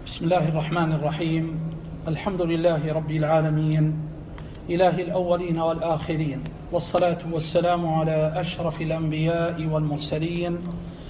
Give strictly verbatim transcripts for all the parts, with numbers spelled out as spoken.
بسم الله الرحمن الرحيم. الحمد لله رب العالمين، إله الأولين والآخرين، والصلاة والسلام على أشرف الأنبياء والمرسلين،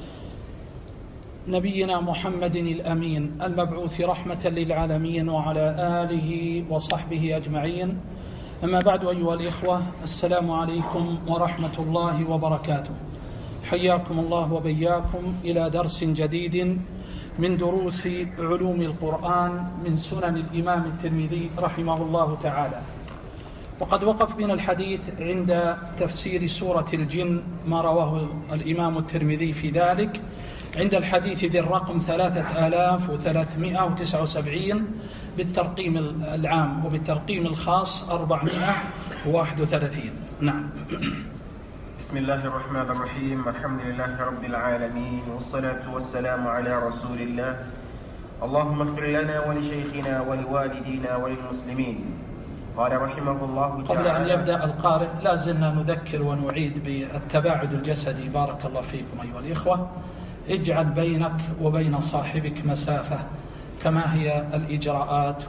نبينا محمد الأمين المبعوث رحمة للعالمين، وعلى آله وصحبه أجمعين. أما بعد، أيها الإخوة، السلام عليكم ورحمة الله وبركاته. حياكم الله وبياكم إلى درس جديد من دروس علوم القرآن من سنن الإمام الترمذي رحمه الله تعالى. وقد وقف بنا الحديث عند تفسير سورة الجن، ما رواه الإمام الترمذي في ذلك عند الحديث ذي الرقم ثلاثة آلاف وثلاثمائة وتسعة وسبعين بالترقيم العام، وبالترقيم الخاص أربعمائة وواحد وثلاثين. نعم. بسم الله الرحمن الرحيم. الحمد لله رب العالمين، والصلاة والسلام على رسول الله. اللهم اغفر لنا ولشيخنا ولوالدينا وللمسلمين. قال رحمه الله تعالى: قبل أن يبدأ القارئ لا زلنا نذكر ونعيد بالتباعد الجسدي. بارك الله فيكم أيها الإخوة. اجعل بينك وبين صاحبك مسافة كما هي الإجراءات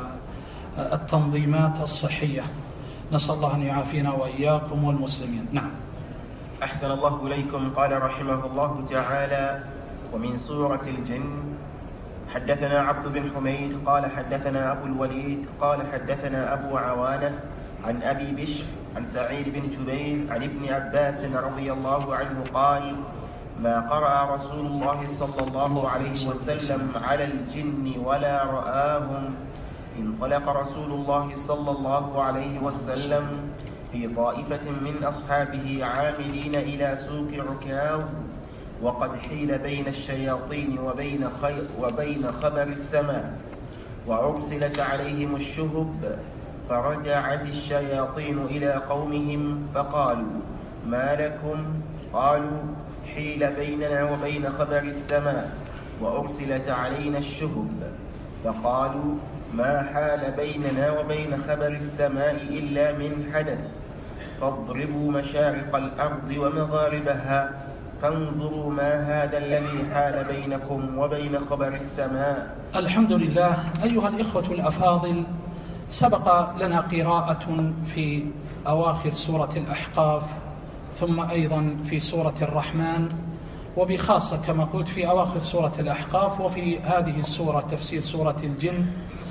والتنظيمات الصحية. نسأل الله أن يعافينا وإياكم والمسلمين. نعم. أحسن الله إليكم. قال رحمه الله تعالى: ومن سورة الجن. حدثنا عبد بن حميد قال حدثنا أبو الوليد قال حدثنا أبو عوانة عن أبي بشر عن سعيد بن جبير عن ابن عباس رضي الله عنه قال: ما قرأ رسول الله صلى الله عليه وسلم على الجن ولا رآهم. انطلق رسول الله صلى الله عليه وسلم في طائفة من أصحابه عاملين إلى سوق عكاظ، وقد حيل بين الشياطين وبين, وبين خبر السماء، وأرسلت عليهم الشهب. فرجعت الشياطين إلى قومهم فقالوا: ما لكم؟ قالوا: حيل بيننا وبين خبر السماء وأرسلت علينا الشهب. فقالوا: ما حال بيننا وبين خبر السماء إلا من حدث، فاضربوا مشارق الأرض ومغاربها، فانظروا ما هذا الذي حال بينكم وبين خبر السماء. الحمد لله. أيها الإخوة الأفاضل، سبق لنا قراءة في أواخر سورة الأحقاف، ثم أيضا في سورة الرحمن، وبخاصة كما قلت في أواخر سورة الأحقاف، وفي هذه السورة تفسير سورة الجن،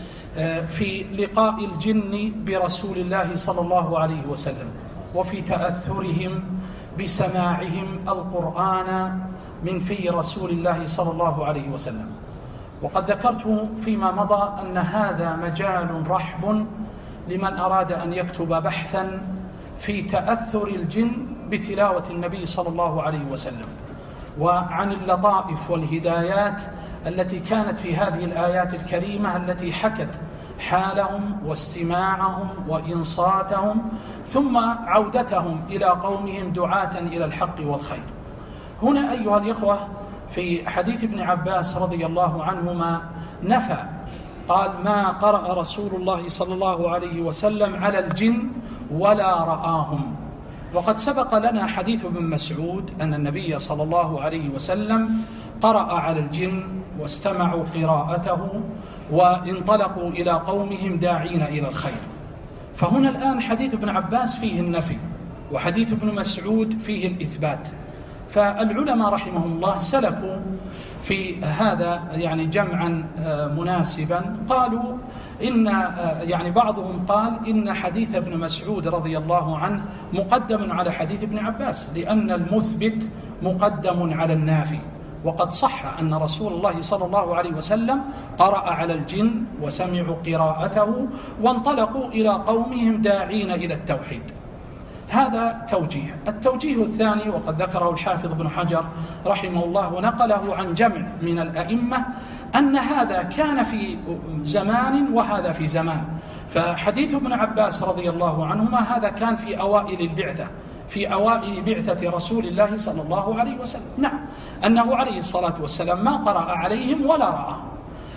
في لقاء الجن برسول الله صلى الله عليه وسلم، وفي تأثرهم بسماعهم القرآن من في رسول الله صلى الله عليه وسلم. وقد ذكرت فيما مضى أن هذا مجال رحب لمن أراد أن يكتب بحثا في تأثر الجن بتلاوة النبي صلى الله عليه وسلم، وعن اللطائف والهدايات التي كانت في هذه الآيات الكريمة التي حكت حالهم واستماعهم وإنصاتهم، ثم عودتهم إلى قومهم دعاة إلى الحق والخير. هنا أيها الإخوة في حديث ابن عباس رضي الله عنهما نفى، قال: ما قرأ رسول الله صلى الله عليه وسلم على الجن ولا رآهم. وقد سبق لنا حديث ابن مسعود أن النبي صلى الله عليه وسلم قرأ على الجن واستمعوا قراءته وانطلقوا إلى قومهم داعين إلى الخير. فهنا الآن حديث ابن عباس فيه النفي، وحديث ابن مسعود فيه الإثبات. فالعلماء رحمهم الله سلكوا في هذا يعني جمعا مناسبا. قالوا إن يعني بعضهم قال إن حديث ابن مسعود رضي الله عنه مقدم على حديث ابن عباس، لأن المثبت مقدم على النافي. وقد صح أن رسول الله صلى الله عليه وسلم قرأ على الجن وسمعوا قراءته وانطلقوا إلى قومهم داعين إلى التوحيد. هذا توجيه. التوجيه الثاني، وقد ذكره الحافظ بن حجر رحمه الله ونقله عن جمع من الأئمة، أن هذا كان في زمان وهذا في زمان. فحديث ابن عباس رضي الله عنهما هذا كان في أوائل البعثة، في أوائل بعثة رسول الله صلى الله عليه وسلم. نعم، أنه عليه الصلاة والسلام ما قرأ عليهم ولا رآهم.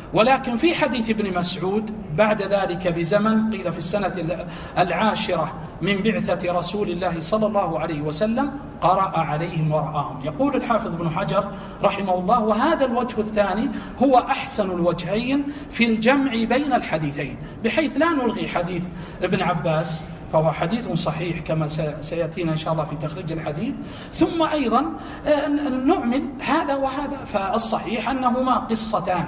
ولكن في حديث ابن مسعود بعد ذلك بزمن، قيل في السنة العاشرة من بعثة رسول الله صلى الله عليه وسلم، قرأ عليهم ورآهم. يقول الحافظ ابن حجر رحمه الله: وهذا الوجه الثاني هو أحسن الوجهين في الجمع بين الحديثين، بحيث لا نلغي حديث ابن عباس فهو حديث صحيح كما سيأتينا إن شاء الله في تخريج الحديث، ثم أيضا نعمل هذا وهذا. فالصحيح أنهما قصتان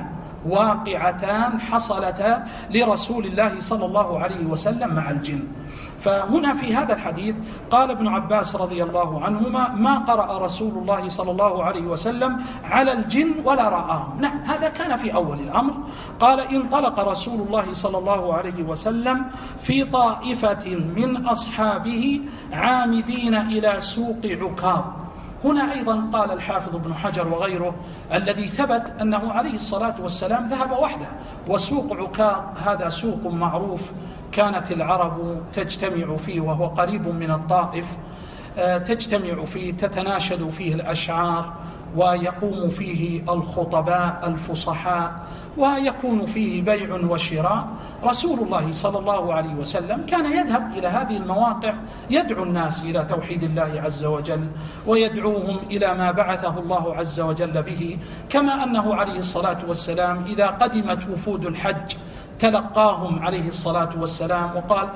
واقعتان حصلتا لرسول الله صلى الله عليه وسلم مع الجن. فهنا في هذا الحديث قال ابن عباس رضي الله عنهما: ما قرأ رسول الله صلى الله عليه وسلم على الجن ولا رآهم. نعم، هذا كان في أول الأمر. قال: انطلق رسول الله صلى الله عليه وسلم في طائفة من أصحابه عامدين إلى سوق عكاظ. هنا أيضا قال الحافظ ابن حجر وغيره: الذي ثبت أنه عليه الصلاة والسلام ذهب وحده. وسوق عكاظ هذا سوق معروف كانت العرب تجتمع فيه، وهو قريب من الطائف، تجتمع فيه تتناشد فيه الأشعار، ويقوم فيه الخطباء الفصحاء، ويكون فيه بيع وشراء. رسول الله صلى الله عليه وسلم كان يذهب إلى هذه المواقع يدعو الناس إلى توحيد الله عز وجل، ويدعوهم إلى ما بعثه الله عز وجل به، كما أنه عليه الصلاة والسلام إذا قدمت وفود الحج تلقاهم عليه الصلاة والسلام وقال: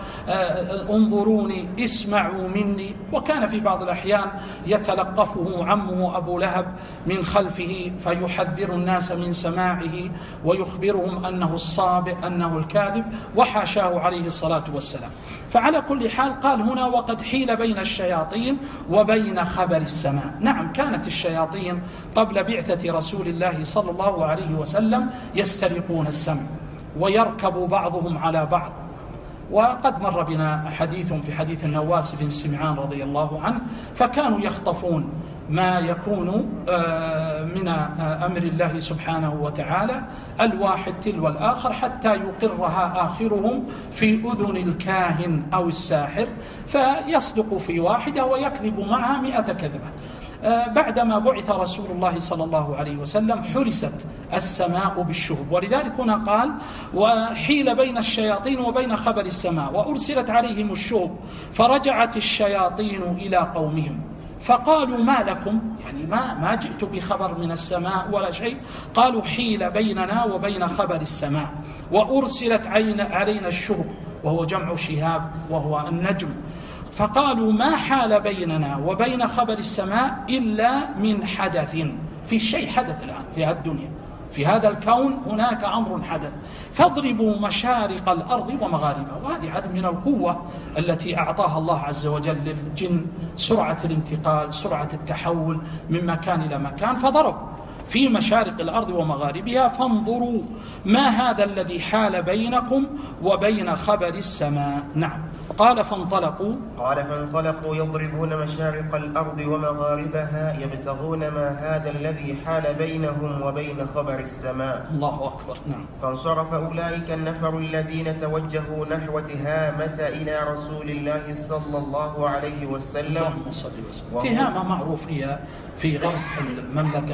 انظروني اسمعوا مني. وكان في بعض الأحيان يتلقفه عمه أبو لهب من خلفه فيحذر الناس من سماعه ويخبرهم أنه الصابئ أنه الكاذب، وحاشاه عليه الصلاة والسلام. فعلى كل حال قال هنا: وقد حيل بين الشياطين وبين خبر السماء. نعم، كانت الشياطين قبل بعثة رسول الله صلى الله عليه وسلم يسترقون السمع ويركب بعضهم على بعض. وقد مر بنا حديث في حديث النواس بن سمعان رضي الله عنه، فكانوا يخطفون ما يكون من أمر الله سبحانه وتعالى الواحد تلو الآخر حتى يقرها آخرهم في أذن الكاهن أو الساحر، فيصدق في واحدة ويكذب معها مئة كذبة. بعدما بعث رسول الله صلى الله عليه وسلم حرست السماء بالشهب، ولذلك هنا قال: وحيل بين الشياطين وبين خبر السماء وأرسلت عليهم الشهب فرجعت الشياطين إلى قومهم فقالوا: ما لكم؟ يعني ما, ما جئت بخبر من السماء ولا شيء. قالوا: حيل بيننا وبين خبر السماء وأرسلت علينا الشهب، وهو جمع شهاب وهو النجم. فقالوا: ما حال بيننا وبين خبر السماء إلا من حدث. في شيء حدث الآن في هذه الدنيا، في هذا الكون هناك أمر حدث، فاضربوا مشارق الأرض ومغاربها. وهذه عدد من القوة التي أعطاها الله عز وجل للجن، سرعة الانتقال، سرعة التحول من مكان إلى مكان، فضرب في مشارق الأرض ومغاربها فانظروا ما هذا الذي حال بينكم وبين خبر السماء. نعم. قال فانطلقوا قال فانطلقوا يضربون مشارق الأرض ومغاربها يبتغون ما هذا الذي حال بينهم وبين خبر السماء. الله أكبر. نعم. فانصرف أولئك النفر الذين توجهوا نحو تهامة إلى رسول الله صلى الله عليه وسلم. تهامة معروف هي في غرب المملكة،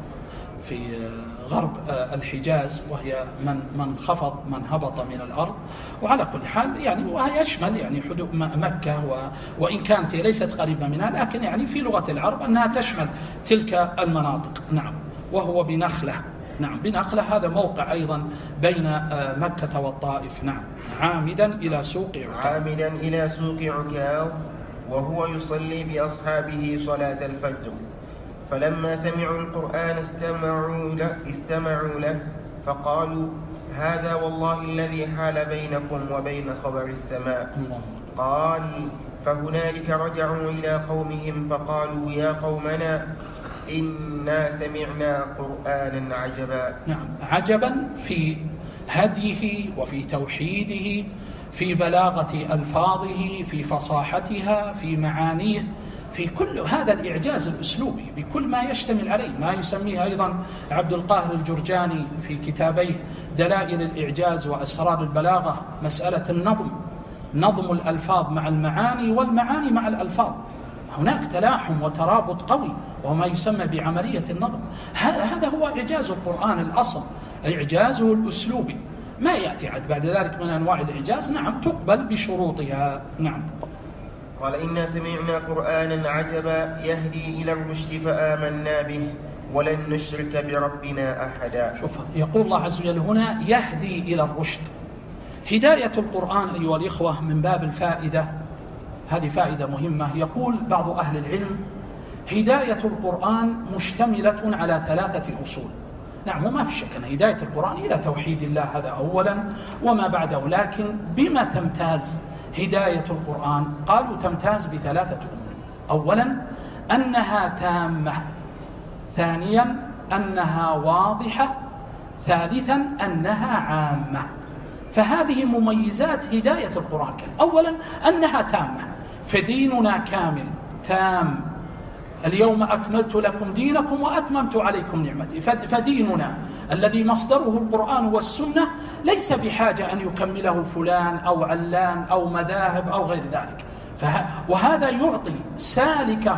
في غرب الحجاز، وهي من من خفض من هبط من الأرض. وعلى كل حال يعني وهي يشمل يعني حدود مكة، وإن كانت ليست قريبة منها، لكن يعني في لغة العرب أنها تشمل تلك المناطق. نعم. وهو بنخلة. نعم، بنخلة هذا موقع أيضا بين مكة والطائف. نعم. عامدا إلى سوق عكاظ عامدا إلى سوق عكاظ وهو يصلي بأصحابه صلاة الفجر. فلما سمعوا القرآن استمعوا له, استمعوا له فقالوا: هذا والله الذي حال بينكم وبين خبر السماء. قال: فهنالك رجعوا إلى قومهم فقالوا: يا قومنا إنا سمعنا قرآنا عجبا. نعم، عجبا في هديه وفي توحيده، في بلاغة ألفاظه، في فصاحتها، في معانيه، في كل هذا الإعجاز الأسلوبي بكل ما يشتمل عليه، ما يسميه أيضا عبد القاهر الجرجاني في كتابيه دلائل الإعجاز وأسرار البلاغة مسألة النظم، نظم الألفاظ مع المعاني والمعاني مع الألفاظ. هناك تلاحم وترابط قوي وهو ما يسمى بعملية النظم. هذا هو إعجاز القرآن الأصل إعجازه الأسلوبي، ما يأتي عد بعد ذلك من أنواع الإعجاز، نعم تقبل بشروطها. نعم. قال إنا سمعنا قرآنا عجبا يهدي إلى الرشد فآمنا به ولن نشرك بربنا أحدا. شوف يقول الله عز وجل هنا يهدي إلى الرشد. هداية القرآن أيها الإخوة من باب الفائدة، هذه فائدة مهمة. يقول بعض أهل العلم هداية القرآن مشتملة على ثلاثة أصول. نعم وما في شك أن هداية القرآن إلى توحيد الله هذا أولا وما بعده، لكن بما تمتاز هداية القرآن؟ قالوا تمتاز بثلاثة أمور. أولا أنها تامة، ثانيا أنها واضحة، ثالثا أنها عامة. فهذه مميزات هداية القرآن. أولا أنها تامة، فديننا كامل تام، اليوم أكملت لكم دينكم وأتممت عليكم نعمتي. فديننا الذي مصدره القرآن والسنة ليس بحاجة أن يكمله فلان أو علان أو مذاهب أو غير ذلك. وهذا يعطي سالكه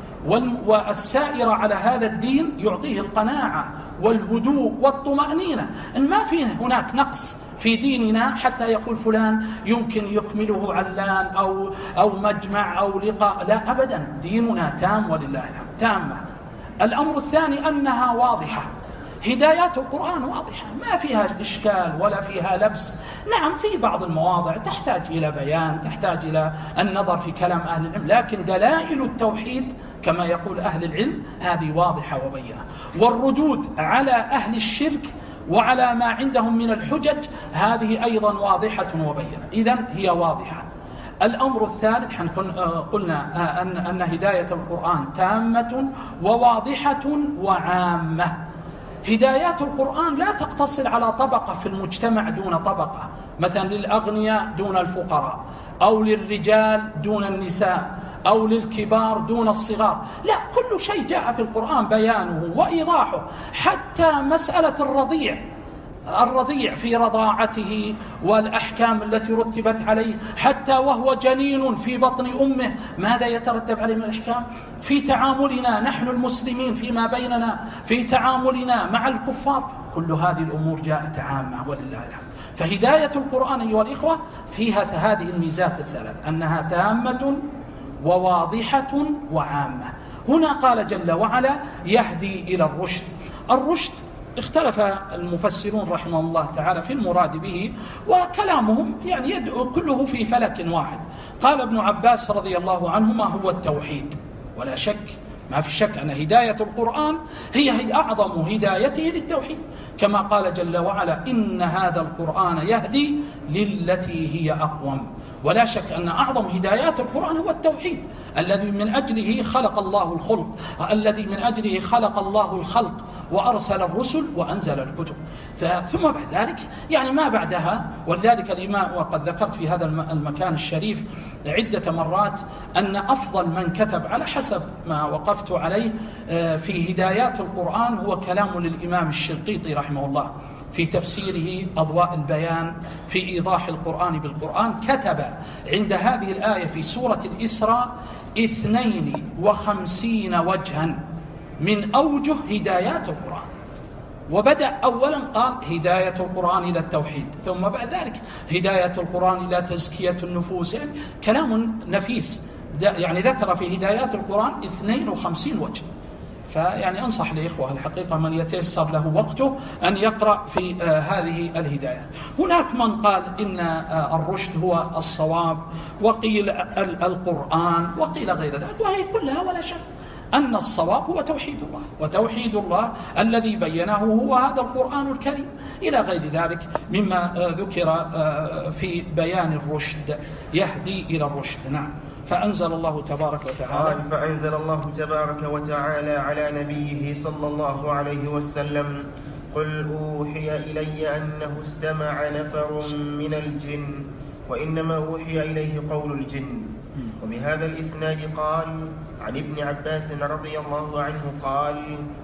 والسائر على هذا الدين، يعطيه القناعة والهدوء والطمأنينة إن ما في هناك نقص في ديننا حتى يقول فلان يمكن يكمله علان أو, أو مجمع أو لقاء. لا أبدا، ديننا تام ولله الحمد، تامة. الأمر الثاني أنها واضحة. هدايات القرآن واضحة، ما فيها إشكال ولا فيها لبس. نعم في بعض المواضع تحتاج إلى بيان، تحتاج إلى النظر في كلام أهل العلم، لكن دلائل التوحيد كما يقول أهل العلم هذه واضحة وبينة. والردود على أهل الشرك وعلى ما عندهم من الحجج هذه أيضا واضحة وبينة. إذن هي واضحة. الأمر الثالث حنكون قلنا أن, أن هداية القرآن تامة وواضحة وعامة. هدايات القرآن لا تقتصر على طبقة في المجتمع دون طبقة، مثلا للأغنياء دون الفقراء، أو للرجال دون النساء، أو للكبار دون الصغار. لا، كل شيء جاء في القرآن بيانه وإيضاحه. حتى مسألة الرضيع الرضيع في رضاعته والأحكام التي رتبت عليه، حتى وهو جنين في بطن أمه ماذا يترتب عليه من الأحكام، في تعاملنا نحن المسلمين فيما بيننا، في تعاملنا مع الكفار، كل هذه الأمور جاءت عامة ولله الحمد. فهداية القرآن أيها الإخوة فيها هذه الميزات الثلاث، أنها تامة وواضحة وعامة. هنا قال جل وعلا يهدي إلى الرشد. الرشد اختلف المفسرون رحمه الله تعالى في المراد به، وكلامهم يعني يدعو كله في فلك واحد. قال ابن عباس رضي الله عنهما هو التوحيد، ولا شك ما في شك أن هداية القرآن هي أعظم هدايته للتوحيد، كما قال جل وعلا إن هذا القرآن يهدي للتي هي أقوم. ولا شك أن أعظم هدايات القرآن هو التوحيد الذي من أجله خلق الله الخلق، الذي من أجله خلق الله الخلق وأرسل الرسل وأنزل الكتب. ثم بعد ذلك يعني ما بعدها، ولذلك الإمام وقد ذكرت في هذا المكان الشريف عدة مرات أن أفضل من كتب على حسب ما وقفت عليه في هدايات القرآن هو كلام للإمام الشنقيطي رحمه الله في تفسيره أضواء البيان في إيضاح القرآن بالقرآن. كتب عند هذه الآية في سورة الإسراء اثنين وخمسين وجها من أوجه هدايات القرآن، وبدأ أولا قال هداية القرآن إلى التوحيد، ثم بعد ذلك هداية القرآن إلى تزكية النفوس. يعني كلام نفيس، يعني ذكر في هدايات القرآن اثنين وخمسين وجه. فيعني أنصح لإخوة الحقيقة من يتيسر له وقته أن يقرأ في آه هذه الهداية. هناك من قال إن آه الرشد هو الصواب، وقيل القرآن، وقيل غير ذلك، وهي كلها ولا شك أن الصواب هو توحيد الله، وتوحيد الله الذي بينه هو هذا القرآن الكريم، إلى غير ذلك مما آه ذكر آه في بيان الرشد، يهدي إلى الرشد. نعم. فأنزل الله تبارك وتعالى قال فأنزل الله تبارك وتعالى على نبيه صلى الله عليه وسلم قل أوحي إلي أنه استمع نفر من الجن وإنما أوحي إليه قول الجن. وبهذا الإسناد قال عن ابن عباس رضي الله عنه قال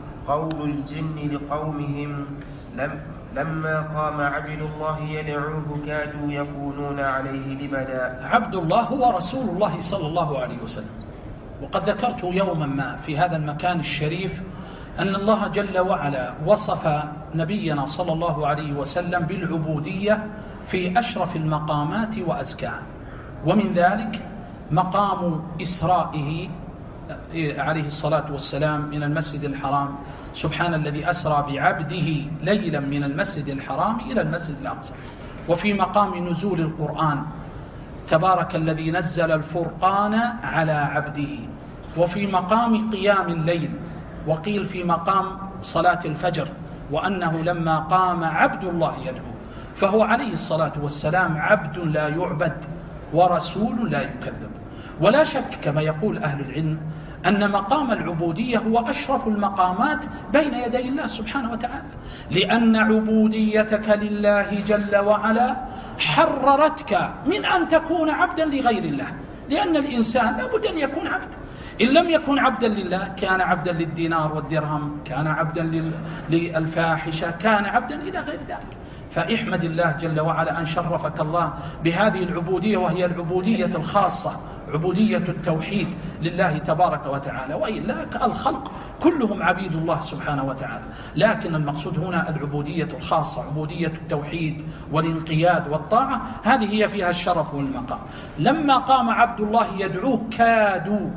قول الجن لقومهم لم لما قام عبد الله يدعوه كادوا يكونون عليه لبدا. عبد الله هو رسول الله صلى الله عليه وسلم، وقد ذكرت يوما ما في هذا المكان الشريف أن الله جل وعلا وصف نبينا صلى الله عليه وسلم بالعبودية في أشرف المقامات وأزكاها، ومن ذلك مقام إسرائه عليه الصلاة والسلام من المسجد الحرام، سبحان الذي أسرى بعبده ليلا من المسجد الحرام إلى المسجد الأقصى. وفي مقام نزول القرآن تبارك الذي نزل الفرقان على عبده. وفي مقام قيام الليل، وقيل في مقام صلاة الفجر، وأنه لما قام عبد الله يدعو، فهو عليه الصلاة والسلام عبد لا يعبد ورسول لا يكذب. ولا شك كما يقول أهل العلم أن مقام العبودية هو أشرف المقامات بين يدي الله سبحانه وتعالى، لأن عبوديتك لله جل وعلا حررتك من أن تكون عبدا لغير الله، لأن الإنسان لابد أن يكون عبدا. إن لم يكن عبدا لله كان عبدا للدينار والدرهم، كان عبدا للفاحشة، كان عبدا إلى غير ذلك. فاحمد الله جل وعلا أن شرفك الله بهذه العبودية، وهي العبودية الخاصة، عبودية التوحيد لله تبارك وتعالى. وإلا الخلق كلهم عبيد الله سبحانه وتعالى، لكن المقصود هنا العبودية الخاصة، عبودية التوحيد والانقياد والطاعة، هذه هي فيها الشرف والمقام. لما قام عبد الله يدعوه كادوا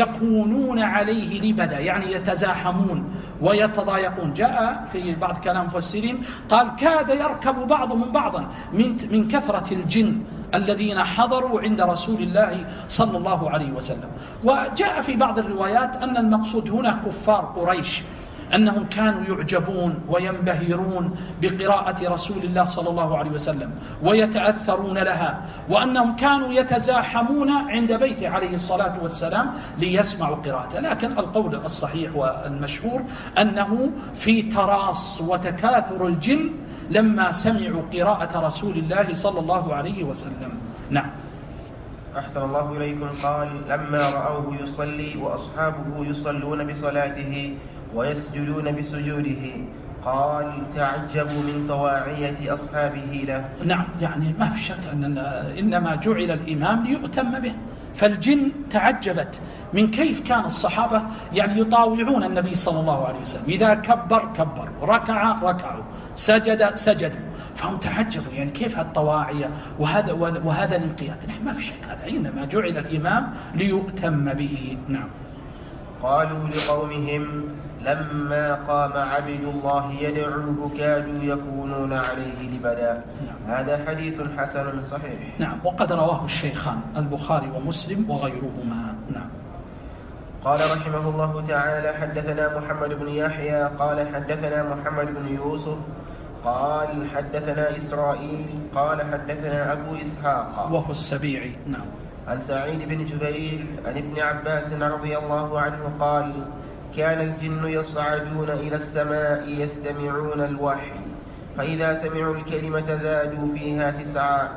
يكونون عليه لبدا، يعني يتزاحمون ويتضايقون. جاء في بعض كلام المفسرين قال كاد يركب بعضهم بعضا من من كثرة الجن الذين حضروا عند رسول الله صلى الله عليه وسلم. وجاء في بعض الروايات أن المقصود هنا كفار قريش، أنهم كانوا يعجبون وينبهرون بقراءة رسول الله صلى الله عليه وسلم ويتأثرون لها، وأنهم كانوا يتزاحمون عند بيته عليه الصلاة والسلام ليسمعوا قراءته. لكن القول الصحيح والمشهور أنه في تراص وتكاثر الجن لما سمعوا قراءة رسول الله صلى الله عليه وسلم. نعم. أحسن الله إليكم. قال لما رأوه يصلي وأصحابه يصلون بصلاته ويسجدون بسجوده قال تعجبوا من طواعية أصحابه له. نعم، يعني ما في شك أن إنما جعل الإمام ليؤتم به، فالجن تعجبت من كيف كان الصحابة يعني يطاوعون النبي صلى الله عليه وسلم، إذا كبر كبر، ركع ركعوا، سجد سجدوا، فهم تعجبوا يعني كيف هالطواعية وهذا وهذا الانقياد. نحن ما في شك هذا إنما جعل الإمام ليؤتم به. نعم. قالوا لقومهم لما قام عبد الله يدعوه كادوا يكونون عليه لبدا. نعم. هذا حديث حسن صحيح. نعم، وقد رواه الشيخان البخاري ومسلم وغيرهما. نعم. قال رحمه الله تعالى حدثنا محمد بن يحيى قال حدثنا محمد بن يوسف قال حدثنا إسرائيل قال حدثنا أبو إسحاق وهو السبيعي. نعم. عن سعيد بن جبير عن ابن عباس رضي الله عنه قال كان الجن يصعدون إلى السماء يستمعون الوحي، فإذا سمعوا الكلمة زادوا فيها تسعا،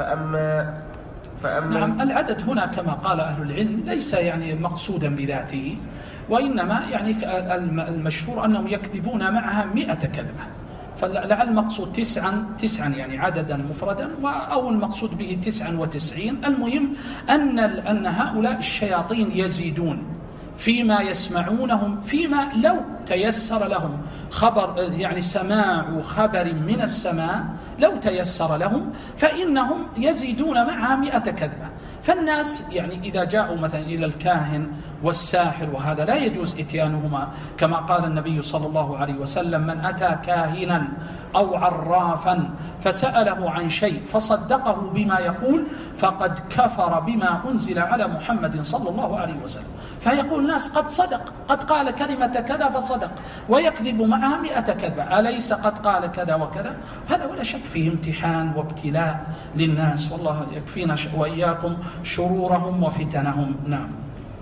فأما فأما نعم. العدد هنا كما قال أهل العلم ليس يعني مقصودا بذاته، وإنما يعني المشهور أنهم يكذبون معها مئة كذبة، فلعل المقصود تسعا تسعا يعني عددا مفردا، أو المقصود به تسعا وتسعين. المهم أن أن هؤلاء الشياطين يزيدون فيما يسمعونهم، فيما لو تيسر لهم خبر يعني سماع خبر من السماء لو تيسر لهم فإنهم يزيدون معها مئة كذبة. فالناس يعني إذا جاءوا مثلا إلى الكاهن والساحر وهذا لا يجوز إتيانهما، كما قال النبي صلى الله عليه وسلم من أتى كاهنا أو عرافا فسأله عن شيء فصدقه بما يقول فقد كفر بما أنزل على محمد صلى الله عليه وسلم. فيقول الناس قد صدق، قد قال كلمة كذا فصدق، ويكذب معها مئة كذبة، أليس قد قال كذا وكذا؟ هذا ولا شك فيه امتحان وابتلاء للناس، والله يكفينا وإياكم شرورهم وفتنهم. نعم.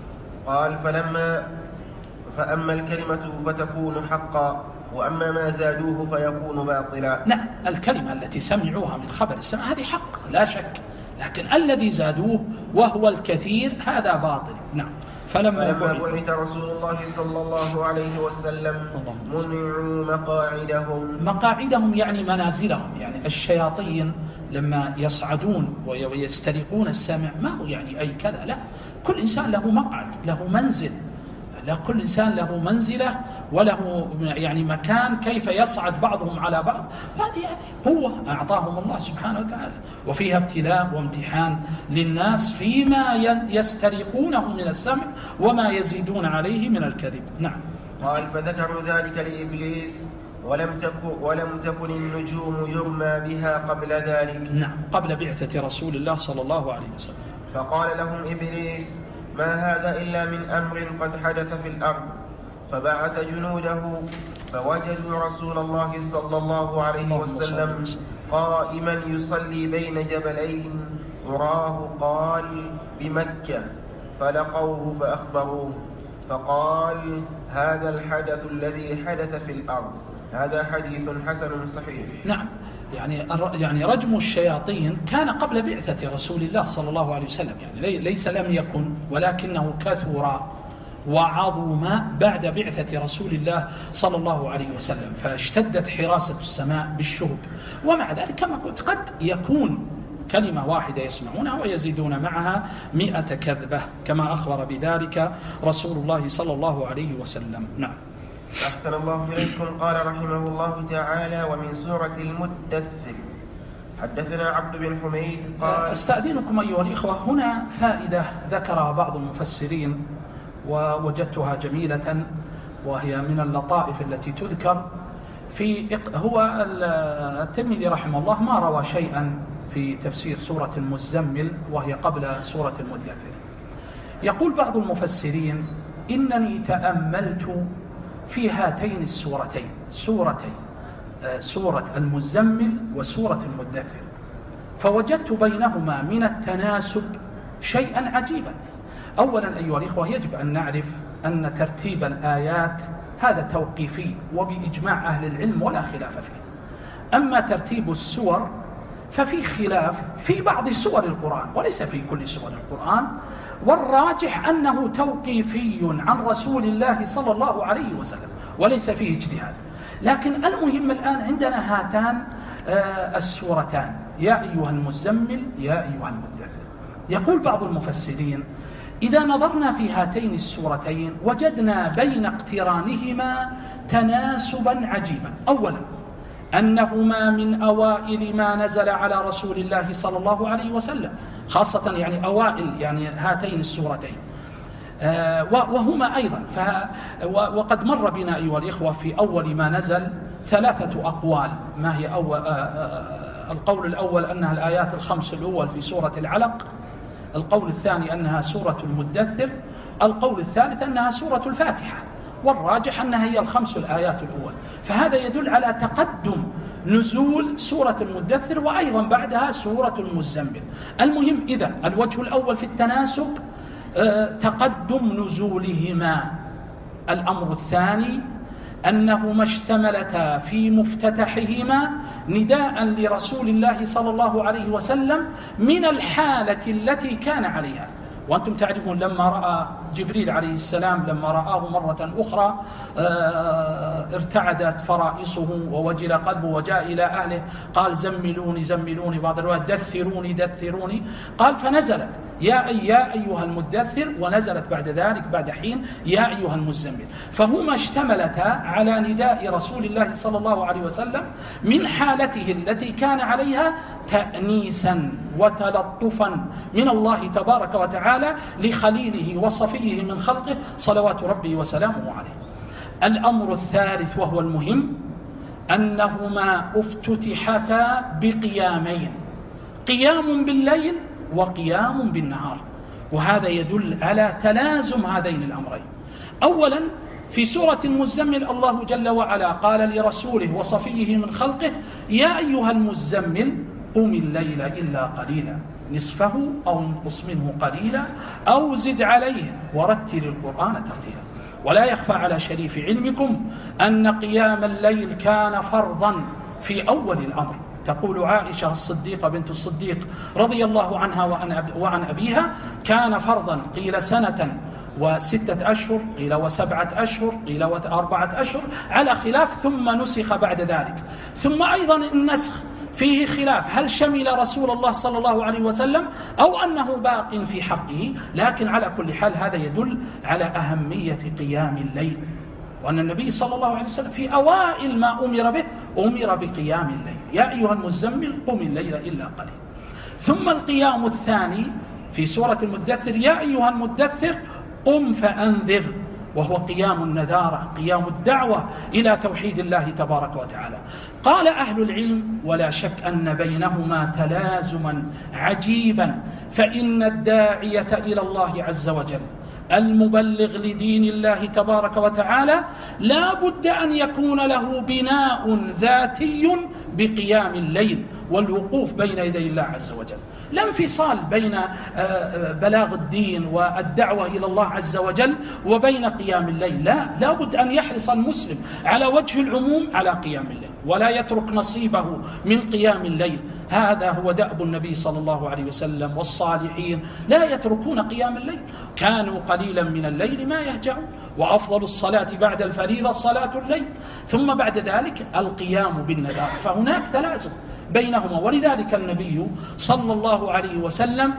قال فلما فأما الكلمة فتكون حقا وأما ما زادوه فيكون باطلا. نعم، الكلمة التي سمعوها من خبر السماء هذه حق لا شك، لكن الذي زادوه وهو الكثير هذا باطل. نعم. فلما بعث رسول الله صلى الله عليه وسلم منعوا مقاعدهم. مقاعدهم يعني منازلهم، يعني الشياطين لما يصعدون ويسترقون السمع ما هو يعني أي كذا، لا، كل إنسان له مقعد له منزل لا، كل إنسان له منزلة وله يعني مكان كيف يصعد بعضهم على بعض. هذه قوة أعطاهم الله سبحانه وتعالى، وفيها ابتلاء وامتحان للناس فيما يسترقونه من السمع وما يزيدون عليه من الكذب. نعم. قال فذكروا ذلك لإبليس ولم تكن, ولم تكن النجوم يرمى بها قبل ذلك. نعم، قبل بعثة رسول الله صلى الله عليه وسلم. فقال لهم إبليس ما هذا إلا من أمر قد حدث في الأرض. فبعث جنوده فوجدوا رسول الله صلى الله عليه وسلم قائما يصلي بين جبلين أراه قال بمكة، فلقوه فأخبروه فقال هذا الحدث الذي حدث في الأرض. هذا حديث حسن صحيح. نعم، يعني يعني رجم الشياطين كان قبل بعثة رسول الله صلى الله عليه وسلم، يعني ليس لم يكن، ولكنه كثر وعظم بعد بعثة رسول الله صلى الله عليه وسلم، فاشتدت حراسة السماء بالشهب. ومع ذلك كما قلت قد يكون كلمة واحدة يسمعونها ويزيدون معها مئة كذبة، كما أخبر بذلك رسول الله صلى الله عليه وسلم. نعم. أحسن الله إليكم. قال رحمه الله تعالى ومن سورة المدثر حدثنا عبد بن حميد قال أستأذنكم أيها الإخوة، هنا فائدة ذكرها بعض المفسرين ووجدتها جميلة، وهي من اللطائف التي تذكر في هو الترمذي رحمه الله ما روى شيئا في تفسير سورة المزمل وهي قبل سورة المدثر. يقول بعض المفسرين إنني تأملت في هاتين السورتين، سورتين سورة المزمل وسورة المدثر، فوجدت بينهما من التناسب شيئا عجيبا. أولا أيها الإخوة، يجب أن نعرف أن ترتيب الآيات هذا توقيفي وبإجماع أهل العلم ولا خلاف فيه. أما ترتيب السور ففي خلاف في بعض سور القرآن وليس في كل سور القرآن، والراجح أنه توقيفي عن رسول الله صلى الله عليه وسلم وليس فيه اجتهاد. لكن المهم الآن عندنا هاتان السورتان، يا أيها المزمل يا أيها المدثر. يقول بعض المفسرين إذا نظرنا في هاتين السورتين وجدنا بين اقترانهما تناسبا عجيبا. أولا أنهما من أوائل ما نزل على رسول الله صلى الله عليه وسلم، خاصة يعني أوائل يعني هاتين السورتين، وهما أيضا وقد مر بنا أيها الإخوة في أول ما نزل ثلاثة أقوال. ما هي أول؟ القول الأول أنها الآيات الخمس الأول في سورة العلق، القول الثاني أنها سورة المدثر، القول الثالث أنها سورة الفاتحة، والراجح أنها هي الخمس الآيات الأول. فهذا يدل على تقدم نزول سورة المدثر وأيضا بعدها سورة المزمل. المهم إذا الوجه الأول في التناسب تقدم نزولهما. الأمر الثاني أنهما اشتملتا في مفتتحهما نداء لرسول الله صلى الله عليه وسلم من الحالة التي كان عليها. وأنتم تعرفون لما رأى جبريل عليه السلام لما رآه مرة أخرى ارتعدت فرائصه ووجل قلبه وجاء إلى أهله قال زملوني زملوني، بعض الروايات دثروني دثروني، قال فنزلت يا يا أيها المدثر، ونزلت بعد ذلك بعد حين يا أيها المزمل. فهما اشتملتا على نداء رسول الله صلى الله عليه وسلم من حالته التي كان عليها تأنيسا وتلطفا من الله تبارك وتعالى لخليله وصفيه من خلقه صلوات ربي وسلامه عليه. الأمر الثالث وهو المهم أنهما افتتحتا بقيامين، قيام بالليل وقيام بالنهار، وهذا يدل على تلازم هذين الأمرين. أولا في سورة المزمل الله جل وعلا قال لرسوله وصفيه من خلقه يا أيها المزمل قم الليل إلا قليلا نصفه أو انقص منه قليلا أو زد عليه ورتل القرآن ترتيلا. ولا يخفى على شريف علمكم أن قيام الليل كان فرضا في أول الأمر. تقول عائشة الصديقة بنت الصديق رضي الله عنها وعن أبيها كان فرضا، قيل سنة وستة أشهر، قيل وسبعة أشهر، قيل وأربعة أشهر على خلاف، ثم نسخ بعد ذلك. ثم أيضا النسخ فيه خلاف هل شمل رسول الله صلى الله عليه وسلم أو أنه باق في حقه، لكن على كل حال هذا يدل على أهمية قيام الليل، وأن النبي صلى الله عليه وسلم في أوائل ما أمر به أمر بقيام الليل، يا أيها المزمل قم الليل إلا قليل. ثم القيام الثاني في سورة المدثر، يا أيها المدثر قم فأنذر، وهو قيام النذارة، قيام الدعوة إلى توحيد الله تبارك وتعالى. قال أهل العلم ولا شك أن بينهما تلازما عجيبا، فإن الداعية إلى الله عز وجل المبلغ لدين الله تبارك وتعالى لا بد أن يكون له بناء ذاتي بقيام الليل والوقوف بين يدي الله عز وجل، لا انفصال بين بلاغ الدين والدعوة إلى الله عز وجل وبين قيام الليل، لا لا بد أن يحرص المسلم على وجه العموم على قيام الليل ولا يترك نصيبه من قيام الليل. هذا هو دأب النبي صلى الله عليه وسلم والصالحين، لا يتركون قيام الليل، كانوا قليلا من الليل ما يهجعون، وأفضل الصلاة بعد الفريضة صلاة الليل، ثم بعد ذلك القيام بالنذار، فهناك تلازم بينهما. ولذلك النبي صلى الله عليه وسلم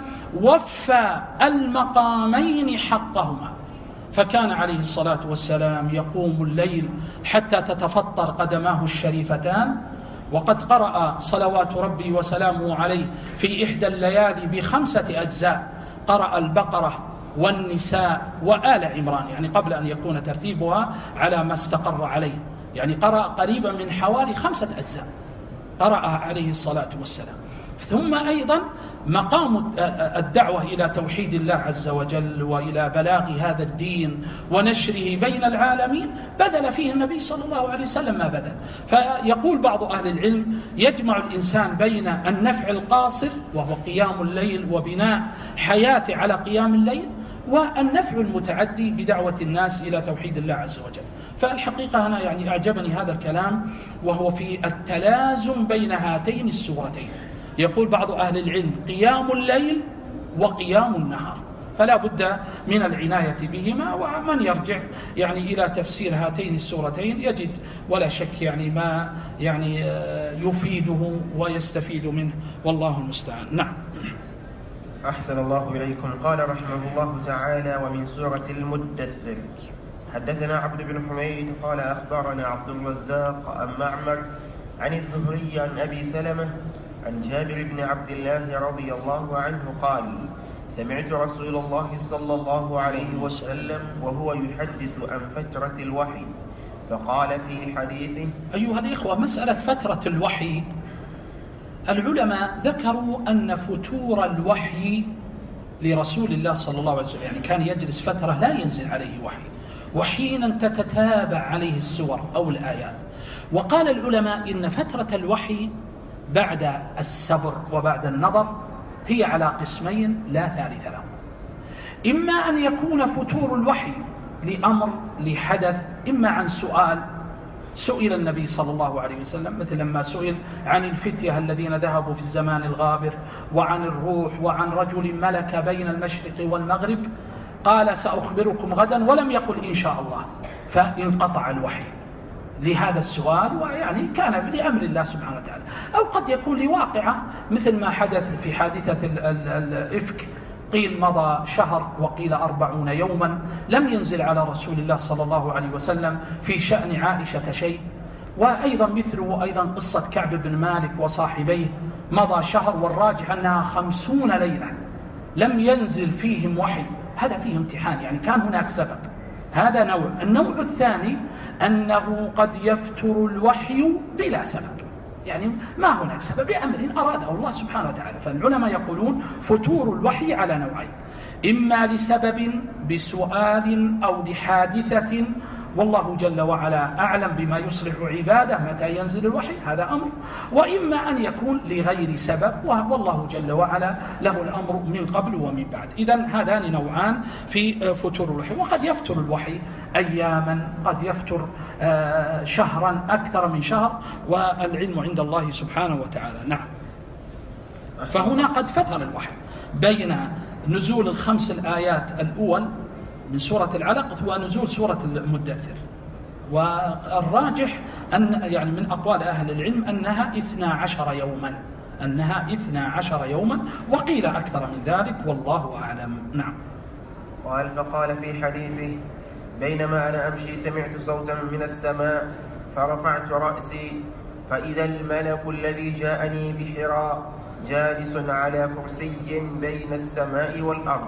وفى المقامين حقهما، فكان عليه الصلاة والسلام يقوم الليل حتى تتفطر قدماه الشريفتان، وقد قرأ صلوات ربي وسلامه عليه في إحدى الليالي بخمسة أجزاء، قرأ البقرة والنساء وآل عمران، يعني قبل أن يكون ترتيبها على ما استقر عليه، يعني قرأ قريبا من حوالي خمسة أجزاء قرأها عليه الصلاة والسلام. ثم أيضا مقام الدعوة إلى توحيد الله عز وجل وإلى بلاغ هذا الدين ونشره بين العالمين بذل فيه النبي صلى الله عليه وسلم ما بذل. فيقول بعض أهل العلم يجمع الإنسان بين النفع القاصر وهو قيام الليل وبناء حياته على قيام الليل، والنفع المتعدي بدعوة الناس إلى توحيد الله عز وجل. فالحقيقة أنا يعني أعجبني هذا الكلام، وهو في التلازم بين هاتين السورتين. يقول بعض أهل العلم قيام الليل وقيام النهار، فلا بد من العناية بهما، ومن يرجع يعني إلى تفسير هاتين السورتين يجد ولا شك يعني ما يعني يفيده ويستفيد منه، والله المستعان. نعم. أحسن الله إليكم. قال رحمه الله تعالى: ومن سورة المدثر. حدثنا عبد بن حميد قال أخبرنا عبد الرزاق عن معمر عن الزهري عن أبي سلمة عن جابر بن عبد الله رضي الله عنه قال: سمعت رسول الله صلى الله عليه وسلم وهو يحدث عن فترة الوحي فقال في حديثه. أيها الإخوة، مسألة فترة الوحي العلماء ذكروا أن فتور الوحي لرسول الله صلى الله عليه وسلم، يعني كان يجلس فترة لا ينزل عليه وحي، وحينا تتتابع عليه السور أو الآيات. وقال العلماء إن فترة الوحي بعد السبر وبعد النظر هي على قسمين لا ثالث لهم، إما أن يكون فتور الوحي لأمر لحدث، إما عن سؤال سئل النبي صلى الله عليه وسلم، مثل لما سئل عن الفتية الذين ذهبوا في الزمان الغابر، وعن الروح، وعن رجل ملك بين المشرق والمغرب، قال سأخبركم غدا، ولم يقل إن شاء الله، فانقطع الوحي لهذا السؤال، ويعني كان لأمر الله سبحانه وتعالى. أو قد يكون لواقعة مثل ما حدث في حادثة الإفك، قيل مضى شهر وقيل أربعون يوما لم ينزل على رسول الله صلى الله عليه وسلم في شأن عائشة شيء. وأيضا مثله أيضا قصة كعب بن مالك وصاحبيه، مضى شهر والراجح أنها خمسون ليلة لم ينزل فيهم وحي، هذا فيه امتحان، يعني كان هناك سبب. هذا نوع. النوع الثاني أنه قد يفتر الوحي بلا سبب، يعني ما هناك سبب، بأمر أراده الله سبحانه وتعالى. فالعلماء يقولون فتور الوحي على نوعين: إما لسبب بسؤال أو لحادثة، والله جل وعلا أعلم بما يصلح عباده متى ينزل الوحي، هذا أمر، وإما أن يكون لغير سبب، والله جل وعلا له الأمر من قبل ومن بعد. إذن هذان نوعان في فتور الوحي. وقد يفتر الوحي أياما، قد يفتر شهرا، أكثر من شهر، والعلم عند الله سبحانه وتعالى. نعم. فهنا قد فتر الوحي بين نزول الخمس الآيات الأول من سورة العلق ونزول سورة المدثر، والراجح أن يعني من أقوال أهل العلم أنها اثنا عشر يوما أنها اثنا عشر يوما، وقيل أكثر من ذلك والله أعلم. نعم. قال فقال في حديثه: بينما أنا أمشي سمعت صوتا من السماء فرفعت رأسي فإذا الملك الذي جاءني بحراء جالس على كرسي بين السماء والأرض،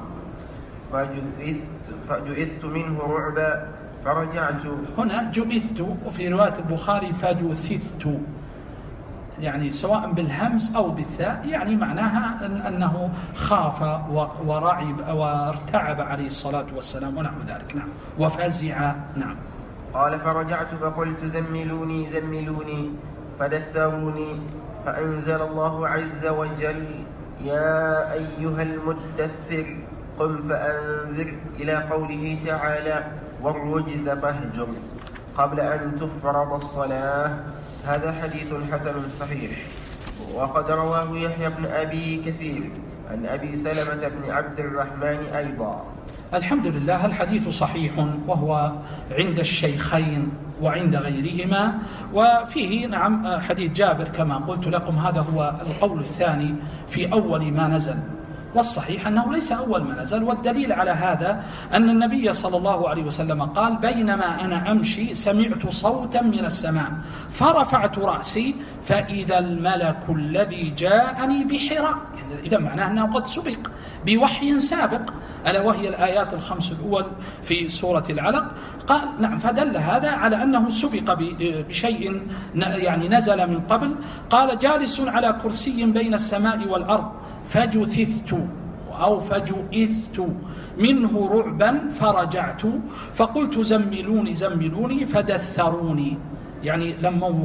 فجئت منه رعبا فرجعت. هنا جئت، وفي رواية البخاري فجثثت، يعني سواء بالهمس أو بالثاء، يعني معناها أنه خاف ورعب وارتعب عليه الصلاة والسلام ونحو ذلك. نعم. وفزع. نعم. قال فرجعت فقلت: زملوني زملوني فدثروني، فأنزل الله عز وجل: يا أيها المدثر قم فأنذر، إلى قوله تعالى: والرجز فاهجر، قبل أن تفرض الصلاة. هذا حديث حسن صحيح. وقد رواه يحيى بن أبي كثير عن أبي سلمة بن عبد الرحمن أيضا. الحمد لله، الحديث صحيح وهو عند الشيخين وعند غيرهما، وفيه نعم حديث جابر كما قلت لكم، هذا هو القول الثاني في أول ما نزل، والصحيح أنه ليس أول ما نزل. والدليل على هذا أن النبي صلى الله عليه وسلم قال: بينما أنا أمشي سمعت صوتا من السماء فرفعت رأسي فإذا الملك الذي جاءني بحراء. إذا معناه أنه قد سبق بوحي سابق، ألا وهي الآيات الخمس الأول في سورة العلق. قال نعم، فدل هذا على أنه سبق بشيء يعني نزل من قبل. قال: جالس على كرسي بين السماء والأرض فجثثت أو فجئثت منه رعبا فرجعت، فقلت: زملوني زملوني فدثروني، يعني لموه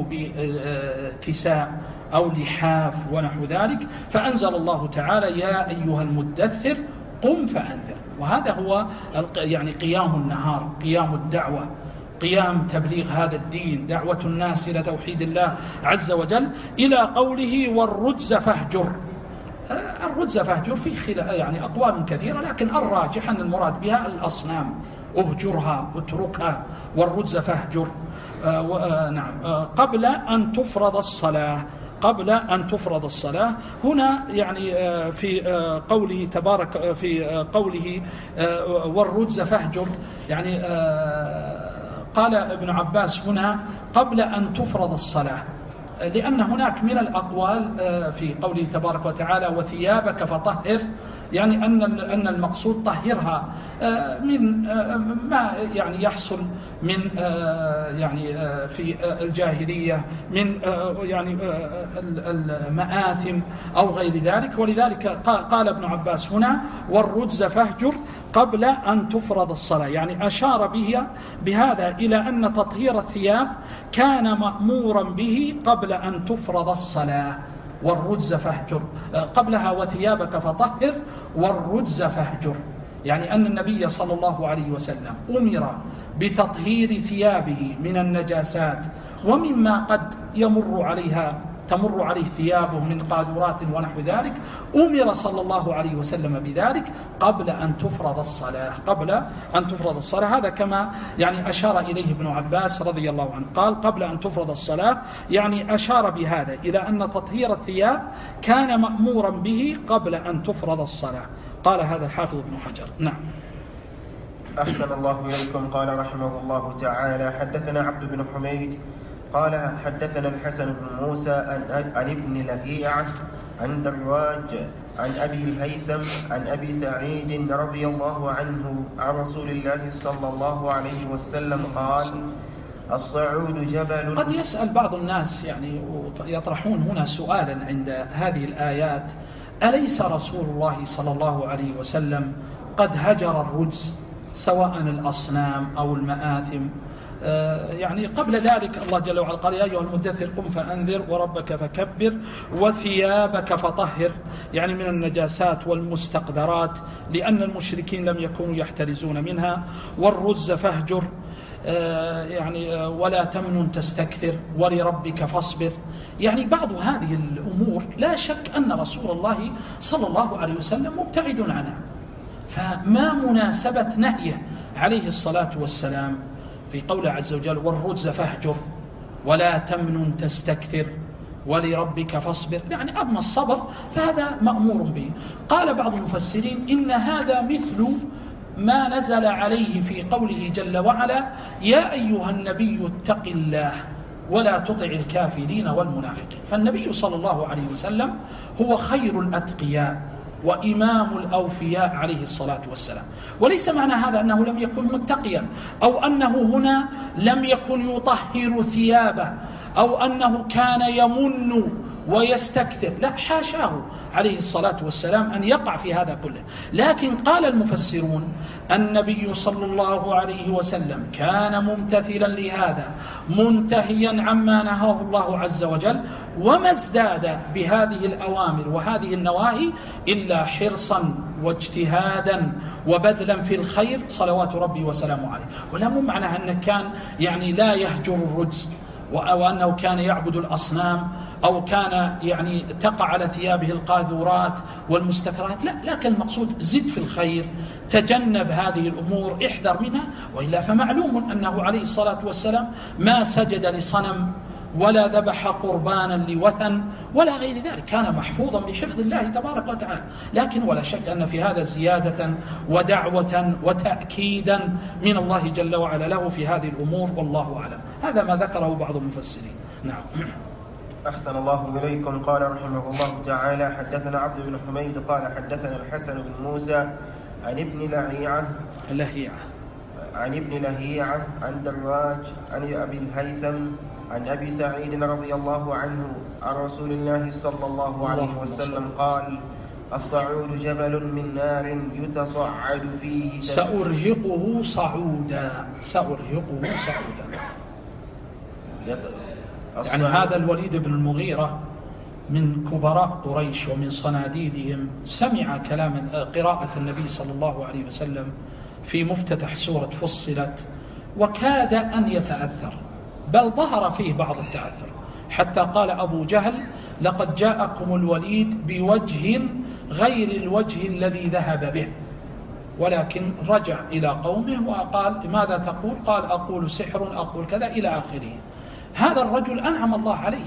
بكساء أو لحاف ونحو ذلك. فأنزل الله تعالى: يا أيها المدثر قم فأنذر. وهذا هو يعني قيام النهار، قيام الدعوة، قيام تبليغ هذا الدين، دعوة الناس إلى توحيد الله عز وجل، إلى قوله: والرجز فاهجر. الرجز فاهجر في خلال يعني أقوال كثيرة، لكن الراجح أن المراد بها الأصنام، اهجرها اتركها، والرجز فاهجر. آه نعم. آه قبل أن تفرض الصلاة، قبل أن تفرض الصلاة. هنا يعني آه في آه قوله تبارك آه في آه قوله آه والرجز فاهجر، يعني آه قال ابن عباس هنا قبل أن تفرض الصلاة، لأن هناك من الأقوال في قوله تبارك وتعالى: وثيابك فطهر، يعني أن أن المقصود طهرها من ما يعني يحصل من يعني في الجاهلية من يعني المآثم أو غير ذلك. ولذلك قال ابن عباس هنا: والرجز فاهجر قبل أن تفرض الصلاة، يعني أشار به بهذا إلى أن تطهير الثياب كان مأمورا به قبل أن تفرض الصلاة. والرجز فاهجر قبلها: وثيابك فطهر والرجز فاهجر، يعني أن النبي صلى الله عليه وسلم أمر بتطهير ثيابه من النجاسات ومما قد يمر عليها تمر عليه ثيابه من قاذورات ونحو ذلك. أمر صلى الله عليه وسلم بذلك قبل أن تفرض الصلاة، قبل أن تفرض الصلاة. هذا كما يعني أشار إليه ابن عباس رضي الله عنه، قال قبل أن تفرض الصلاة، يعني أشار بهذا إلى أن تطهير الثياب كان مأمورا به قبل أن تفرض الصلاة. قال هذا الحافظ ابن حجر. نعم. أحسن الله إليكم. قال رحمه الله تعالى: حدثنا عبد بن حميد قال حدثنا الحسن بن موسى عن ابن لهيعة عن دراج عن أبي الهيثم عن أبي سعيد رضي الله عنه عن رسول الله صلى الله عليه وسلم قال: الصعود جبل. قد يسأل بعض الناس يعني يطرحون هنا سؤالا عند هذه الآيات: أليس رسول الله صلى الله عليه وسلم قد هجر الرجز سواء الأصنام أو المآثم؟ يعني قبل ذلك الله جل وعلا قال: يا أيها المدثر قم فأنذر وربك فكبر وثيابك فطهر، يعني من النجاسات والمستقدرات، لأن المشركين لم يكونوا يحترزون منها. والرجز فاهجر، يعني ولا تمنن تستكثر ولربك فاصبر. يعني بعض هذه الأمور لا شك أن رسول الله صلى الله عليه وسلم مبتعد عنها، فما مناسبة نهيه عليه الصلاة والسلام في قوله عز وجل والرجز فاهجر ولا تمنن تستكثر ولربك فاصبر، يعني أما الصبر فهذا مأمور به. قال بعض المفسرين إن هذا مثل ما نزل عليه في قوله جل وعلا يا أيها النبي اتق الله ولا تطع الكافرين والمنافقين. فالنبي صلى الله عليه وسلم هو خير الأتقياء وإمام الأوفياء عليه الصلاة والسلام، وليس معنى هذا أنه لم يكن متقيا أو أنه هنا لم يكن يطهر ثيابه أو أنه كان يمن ويستكثر، لا حاشاه عليه الصلاة والسلام أن يقع في هذا كله. لكن قال المفسرون النبي صلى الله عليه وسلم كان ممتثلا لهذا منتهيا عما نهاه الله عز وجل، وما ازداد بهذه الأوامر وهذه النواهي إلا حرصا واجتهادا وبذلا في الخير صلوات ربي وسلامه عليه. ولا مو معناها أنه كان يعني لا يهجر الرجز أو أنه كان يعبد الأصنام أو كان يعني تقع على ثيابه القاذورات والمستكرهات، لا، لكن المقصود زد في الخير، تجنب هذه الأمور، احذر منها. وإلا فمعلوم أنه عليه الصلاة والسلام ما سجد لصنم ولا ذبح قربانا لوثن ولا غير ذلك، كان محفوظا بحفظ الله تبارك وتعالى. لكن ولا شك أن في هذا زيادة ودعوة وتأكيدا من الله جل وعلا له في هذه الأمور، والله أعلم. هذا ما ذكره بعض المفسرين. نعم. أحسن الله إليكم. قال رحمه الله تعالى حدثنا عبد بن حميد قال حدثنا الحسن بن موسى عن ابن لهيعة لهيعة عن ابن لهيعة عن دراج عن أبي الهيثم عن أبي سعيد رضي الله عنه عن رسول الله صلى الله عليه وسلم قال الصعود جبل من نار يتصعد فيه سأرهقه صعودا سأرهقه صعودا يعني هذا الوليد بن المغيرة من كبراء قريش ومن صناديدهم سمع كلام قراءة النبي صلى الله عليه وسلم في مفتتح سورة فصلت وكاد أن يتأثر، بل ظهر فيه بعض التأثر، حتى قال أبو جهل لقد جاءكم الوليد بوجه غير الوجه الذي ذهب به، ولكن رجع إلى قومه وقال ماذا تقول؟ قال أقول سحر أقول كذا إلى آخره. هذا الرجل أنعم الله عليه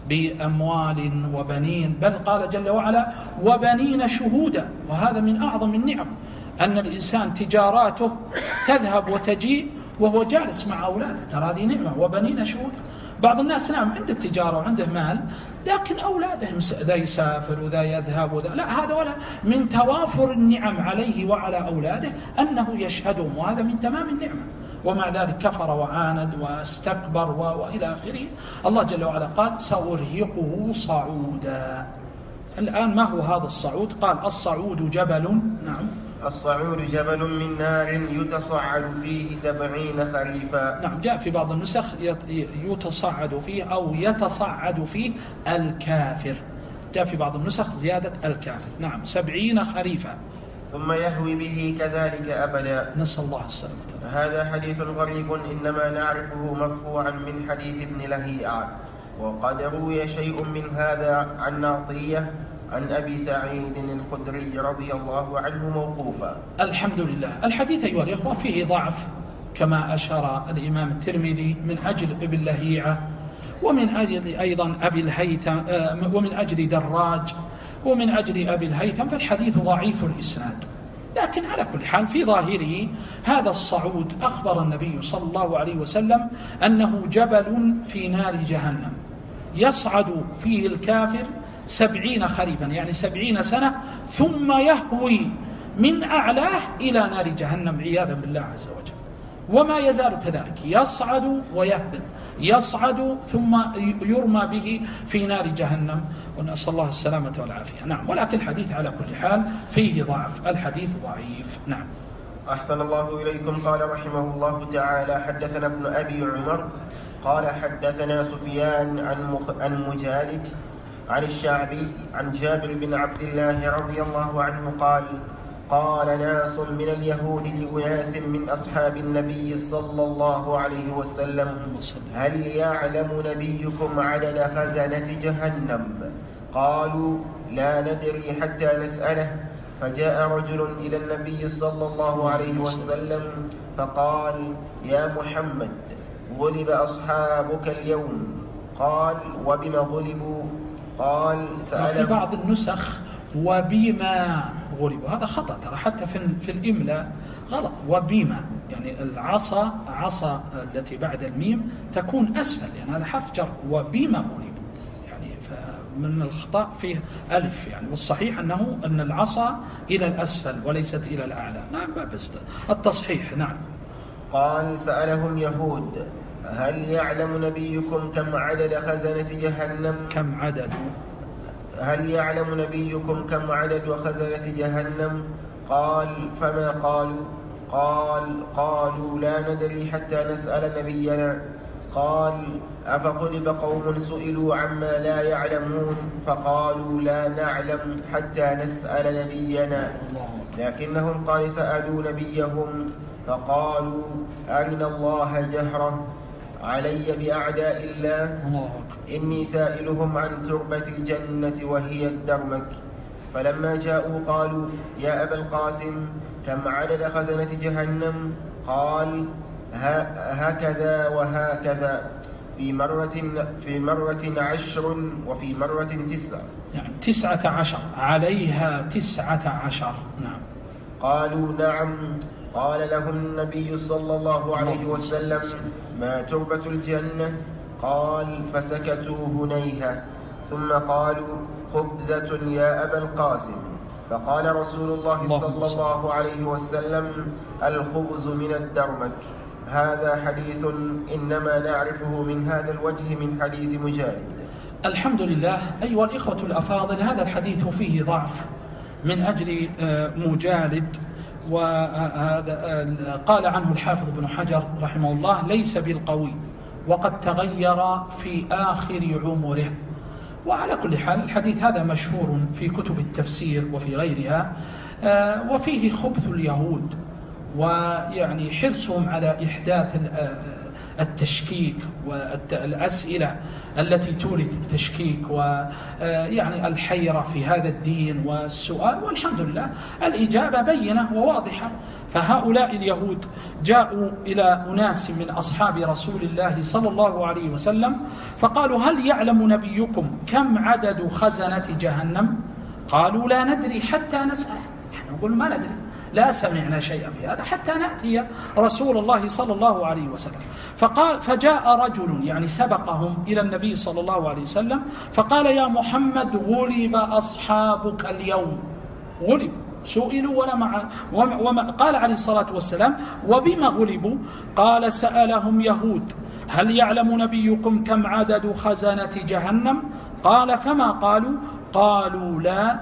بأموال وبنين، بل قال جل وعلا وبنين شهودا، وهذا من أعظم النعم أن الإنسان تجاراته تذهب وتجيء وهو جالس مع أولاده، ترى هذه نعمة. وبنين شهودا، بعض الناس نعم عنده تجارة وعنده مال لكن أولاده ذا يسافر وذا يذهب وذا لا، هذا ولا من توافر النعم عليه وعلى أولاده أنه يشهدهم، وهذا من تمام النعمة. ومع ذلك كفر وعاند واستكبر وإلى آخره. الله جل وعلا قال سأرهقه صعودا. الآن ما هو هذا الصعود؟ قال الصعود جبل. نعم الصعود جبل من نار يتصعد فيه سبعين خريفا. نعم جاء في بعض النسخ يتصعد فيه أو يتصعد فيه الكافر، جاء في بعض النسخ زيادة الكافر. نعم سبعين خريفا. ثم يهوي به كذلك أبدا. نسأل الله السلامة. هذا حديث غريب إنما نعرفه مرفوعا من حديث ابن لهيعة، وقد روي شيء من هذا عن عطية عن أبي سعيد الخدري رضي الله عنه موقوفا. الحمد لله. الحديث أيها الإخوة فيه ضعف كما أشار الإمام الترمذي من أجل ابن لهيعة ومن أجل أيضا أبي الهيثم ومن أجل دراج ومن أجل أبي الهيثم، فالحديث ضعيف الإسناد. لكن على كل حال في ظاهره هذا الصعود أخبر النبي صلى الله عليه وسلم أنه جبل في نار جهنم يصعد فيه الكافر سبعين خريفا يعني سبعين سنة، ثم يهوي من أعلاه إلى نار جهنم عياذا بالله عز وجل. وما يزال كذلك يصعد ويهبط، يصعد ثم يرمى به في نار جهنم، ونسأل الله السلامة والعافية. نعم. ولكن الحديث على كل حال فيه ضعف، الحديث ضعيف. نعم. أحسن الله إليكم. قال رحمه الله تعالى حدثنا ابن أبي عمر قال حدثنا سفيان عن مجالد عن الشعبي عن جابر بن عبد الله رضي الله عنه قال قال ناس من اليهود لأناس من أصحاب النبي صلى الله عليه وسلم هل يعلم نبيكم عدد خزنة جهنم؟ قالوا لا ندري حتى نسأله. فجاء رجل إلى النبي صلى الله عليه وسلم فقال: يا محمد، غلب أصحابك اليوم. قال: وبما غلبوا؟ قال: في بعض النسخ وبما غلبوا، هذا خطأ ترى، حتى في في الإملاء غلط. وبما يعني العصا عصا التي بعد الميم تكون أسفل، يعني هذا حرف جر. وبما غلبوا يعني من الخطأ فيه ألف يعني، والصحيح أنه أن العصا إلى الأسفل وليست إلى الأعلى. نعم بس التصحيح. نعم. قال: سألهم يهود: هل يعلم نبيكم كم عدد خزنة جهنم؟ كم عدد هل يعلم نبيكم كم عدد خزنة جهنم؟ قال: فما قالوا؟ قال: قالوا: لا ندري حتى نسأل نبينا. قال: أفغلب قوم سئلوا عما لا يعلمون فقالوا لا نعلم حتى نسأل نبينا، لكنهم قال سألوا نبيهم فقالوا: أرنا الله جهرة علي بأعداء الله، إني سائلهم عن تربة الجنة وهي الدرمك. فلما جاءوا قالوا: يا أبا القاسم، كم عدد خزنة جهنم؟ قال: هكذا وهكذا، في مرة, في مرة عشر وفي مرة تسع، يعني تسعة عشر، عليها تسعة عشر. نعم. قالوا: نعم. قال لهم النبي صلى الله عليه وسلم: ما تربة الجنة؟ قال: فسكتوا هنيها، ثم قالوا: خبزة يا أبا القاسم. فقال رسول الله صلى الله عليه وسلم: الخبز من الدرمك. هذا حديث إنما نعرفه من هذا الوجه من حديث مجالد. الحمد لله. أيها الإخوة الأفاضل، هذا الحديث فيه ضعف من أجل مجالد، وهذا قال عنه الحافظ بن حجر رحمه الله: ليس بالقوي، وقد تغير في آخر عمره. وعلى كل حال الحديث هذا مشهور في كتب التفسير وفي غيرها، وفيه خبث اليهود ويعني حرصهم على إحداث التشكيك والأسئلة التي تورث التشكيك ويعني الحيرة في هذا الدين والسؤال. والحمد لله الإجابة بينة وواضحة. فهؤلاء اليهود جاءوا إلى أناس من أصحاب رسول الله صلى الله عليه وسلم فقالوا: هل يعلم نبيكم كم عدد خزنة جهنم؟ قالوا: لا ندري حتى نسأل. نحن نقول ما ندري، لا سمعنا شيئا في هذا حتى نأتي رسول الله صلى الله عليه وسلم. فقال فجاء رجل يعني سبقهم إلى النبي صلى الله عليه وسلم فقال: يا محمد، غلب أصحابك اليوم. غلب، سئلوا ولا مع وما قال عليه الصلاة والسلام: وبما غلبوا؟ قال: سألهم يهود: هل يعلم نبيكم كم عدد خزنة جهنم؟ قال: فما قالوا؟ قالوا لا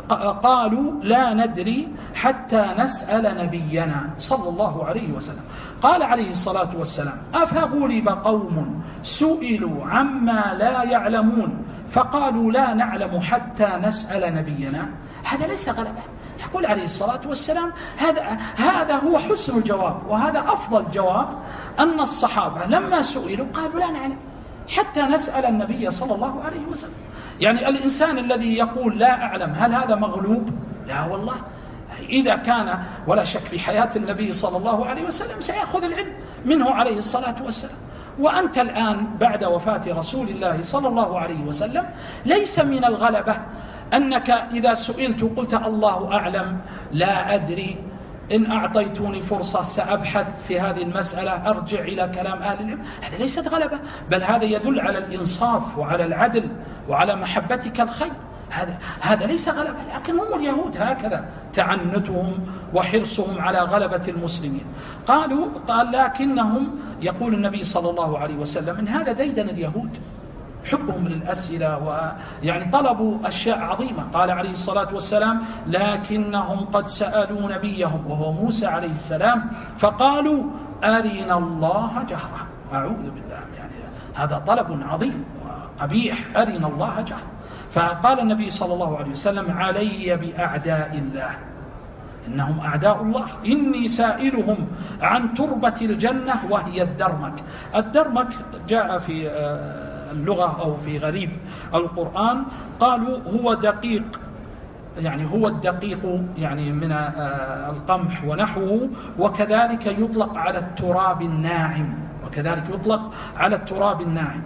قالوا لا ندري حتى نسأل نبينا صلى الله عليه وسلم. قال عليه الصلاة والسلام: أفغلب قوم سئلوا عما لا يعلمون فقالوا لا نعلم حتى نسأل نبينا؟ هذا ليس غلبة. يقول عليه الصلاة والسلام هذا, هذا هو حسن الجواب، وهذا أفضل جواب، أن الصحابة لما سئلوا قالوا لا نعلم حتى نسأل النبي صلى الله عليه وسلم. يعني الإنسان الذي يقول لا أعلم، هل هذا مغلوب؟ لا والله. إذا كان ولا شك في حياة النبي صلى الله عليه وسلم سيأخذ العلم منه عليه الصلاة والسلام. وأنت الآن بعد وفاة رسول الله صلى الله عليه وسلم ليس من الغلبة أنك إذا سئلت قلت الله أعلم، لا أدري، إن أعطيتوني فرصة سأبحث في هذه المسألة، أرجع إلى كلام أهل العلم. هذا ليست غلبة، بل هذا يدل على الإنصاف وعلى العدل وعلى محبتك الخير. هذا هذا ليس غلبة. لكن هم اليهود هكذا تعنتهم وحرصهم على غلبة المسلمين. قالوا قال لكنهم، يقول النبي صلى الله عليه وسلم إن هذا ديدن اليهود، حبهم للأسئلة ويعني طلبوا أشياء عظيمة. قال عليه الصلاة والسلام: لكنهم قد سألوا نبيهم وهو موسى عليه السلام فقالوا أرنا الله جهرة. أعوذ بالله، يعني هذا طلب عظيم وقبيح، أرنا الله جهرة. فقال النبي صلى الله عليه وسلم: علي بأعداء الله، إنهم أعداء الله، إني سائلهم عن تربة الجنة وهي الدرمك. الدرمك جاء في اللغة أو في غريب القرآن قالوا هو دقيق يعني هو الدقيق يعني من القمح ونحوه، وكذلك يطلق على التراب الناعم وكذلك يطلق على التراب الناعم.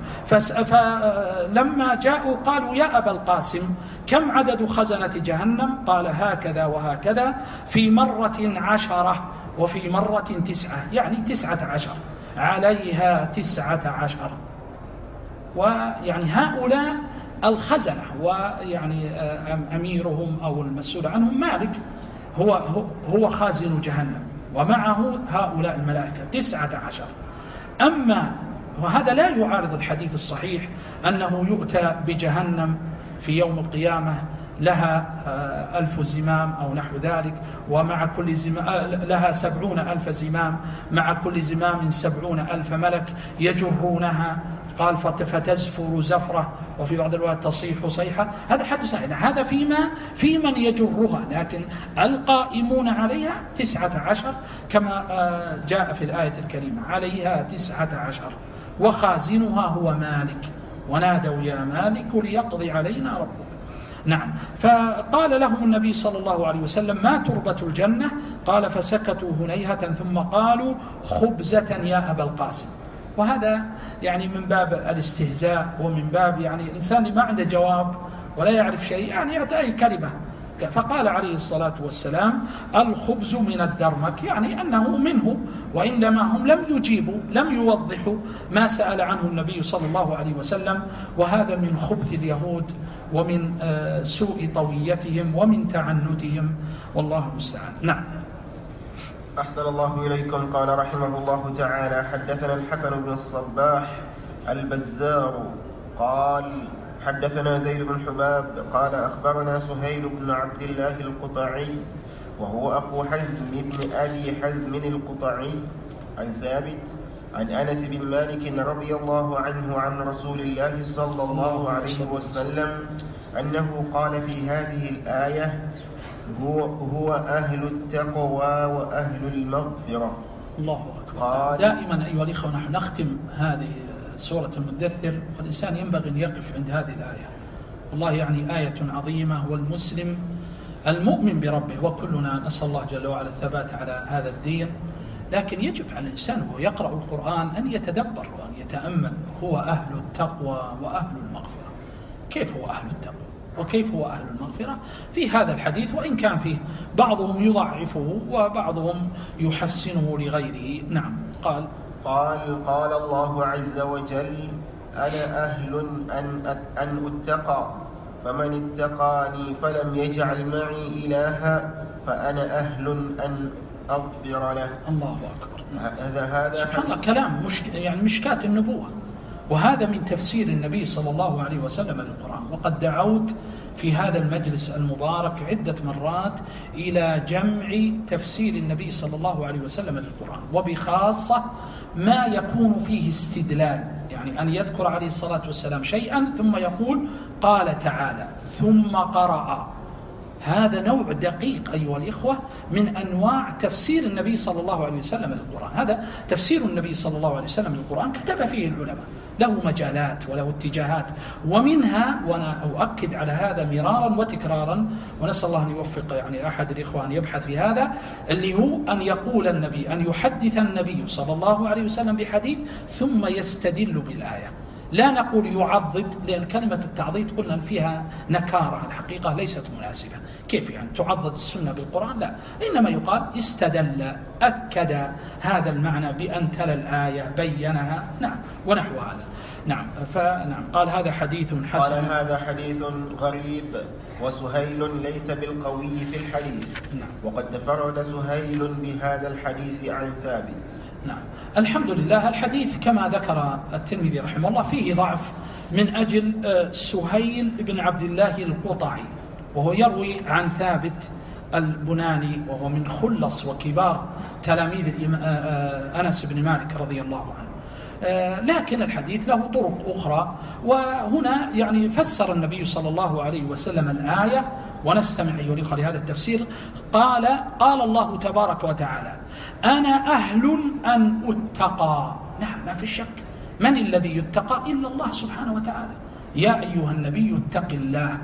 فلما جاءوا قالوا يا أبا القاسم كم عدد خزنة جهنم؟ قال هكذا وهكذا، في مرة عشرة وفي مرة تسعة، يعني تسعة عشر، عليها تسعة عشر. ويعني هؤلاء الخزنة ويعني أميرهم أو المسؤول عنهم مالك هو, هو خازن جهنم، ومعه هؤلاء الملائكة تسعة عشر. أما وهذا لا يعارض الحديث الصحيح أنه يؤتى بجهنم في يوم القيامة لها ألف زمام أو نحو ذلك، ومع كل زمام لها سبعون ألف زمام، مع كل زمام سبعون ألف ملك يجرونها، قال فتزفر زفرة، وفي بعض الروايات تصيح صيحة. هذا حدث صحيح، هذا فيما في من يجرها، لكن القائمون عليها تسعة عشر كما جاء في الآية الكريمة، عليها تسعة عشر وخازنها هو مالك، ونادوا يا مالك ليقضي علينا ربك. نعم. فقال لهم النبي صلى الله عليه وسلم ما تربة الجنة؟ قال فسكتوا هنيهة ثم قالوا خبزة يا أبا القاسم. وهذا يعني من باب الاستهزاء، ومن باب يعني الإنسان اللي ما عنده جواب ولا يعرف شيء يعني يعطي أي كلمة. فقال عليه الصلاة والسلام الخبز من الدرمك، يعني أنه منه، وإنما هم لم يجيبوا لم يوضحوا ما سأل عنه النبي صلى الله عليه وسلم. وهذا من خبث اليهود ومن سوء طويتهم ومن تعنتهم، والله المستعان. نعم. أحسن الله إليكم. قال رحمه الله تعالى حدثنا الحسن بن الصباح البزار قال حدثنا زيد بن حباب قال أخبرنا سهيل بن عبد الله القطعي وهو أخو حزم بن أبي حزم القطعي عن ثابت عن أنس بن مالك رضي الله عنه عن رسول الله صلى الله عليه وسلم أنه قال في هذه الآية هو, هو أهل التقوى وأهل المغفرة. الله أكبر. دائما أيها الإخوة نحن نختم هذه سورة المدثر، والإنسان ينبغي أن يقف عند هذه الآية. والله يعني آية عظيمة، والمسلم المؤمن بربه، وكلنا نسأل الله جل وعلا الثبات على هذا الدين، لكن يجب على الإنسان وهو يقرأ القرآن أن يتدبر وأن يتأمل. هو أهل التقوى وأهل المغفرة. كيف هو أهل التقوى وكيف هو أهل المغفرة في هذا الحديث؟ وإن كان فيه بعضهم يضعفه وبعضهم يحسنه لغيره. نعم. قال قال قال الله عز وجل أنا أهل أن أن أتقى، فمن اتقاني فلم يجعل معي إلها فأنا أهل أن أغفر له. الله أكبر. هذا هذا سبحان الله، كلام مش يعني مشكاة النبوة، وهذا من تفسير النبي صلى الله عليه وسلم للقرآن. وقد دعوت في هذا المجلس المبارك عدة مرات إلى جمع تفسير النبي صلى الله عليه وسلم للقرآن، وبخاصة ما يكون فيه استدلال، يعني أن يذكر عليه الصلاة والسلام شيئا ثم يقول قال تعالى ثم قرأ. هذا نوع دقيق أيها الإخوة من أنواع تفسير النبي صلى الله عليه وسلم للقرآن. هذا تفسير النبي صلى الله عليه وسلم للقرآن كتب فيه العلماء، له مجالات وله اتجاهات، ومنها، وأنا أؤكد على هذا مرارا وتكرارا، ونسأل الله أن يوفق يعني أحد الإخوة أن يبحث في هذا، اللي هو أن يقول النبي، أن يحدث النبي صلى الله عليه وسلم بحديث ثم يستدل بالآية. لا نقول يعضد، لأن كلمة التعضيد قلنا فيها نكارة، الحقيقة ليست مناسبة. كيف يعني تعضد السنة بالقرآن؟ لا، إنما يقال استدل، أكد هذا المعنى بأن تلا الآية، بينها. نعم، ونحو هذا. نعم. فنعم قال هذا حديث حسن. قال هذا حديث غريب، وسهيل ليس بالقوي في الحديث. نعم. وقد تفرد سهيل بهذا الحديث عن ثابت. نعم. الحمد لله. الحديث كما ذكر الترمذي رحمه الله فيه ضعف من أجل سهيل بن عبد الله القطعي، وهو يروي عن ثابت البناني، وهو من خلص وكبار تلاميذ أنس بن مالك رضي الله عنه. لكن الحديث له طرق أخرى، وهنا يعني فسر النبي صلى الله عليه وسلم الآية، ونستمع أيها الأخوة لهذا التفسير. قال قال الله تبارك وتعالى أنا أهل أن أتقى. نعم، ما في شك، من الذي يتقى إلا الله سبحانه وتعالى. يا أيها النبي اتق الله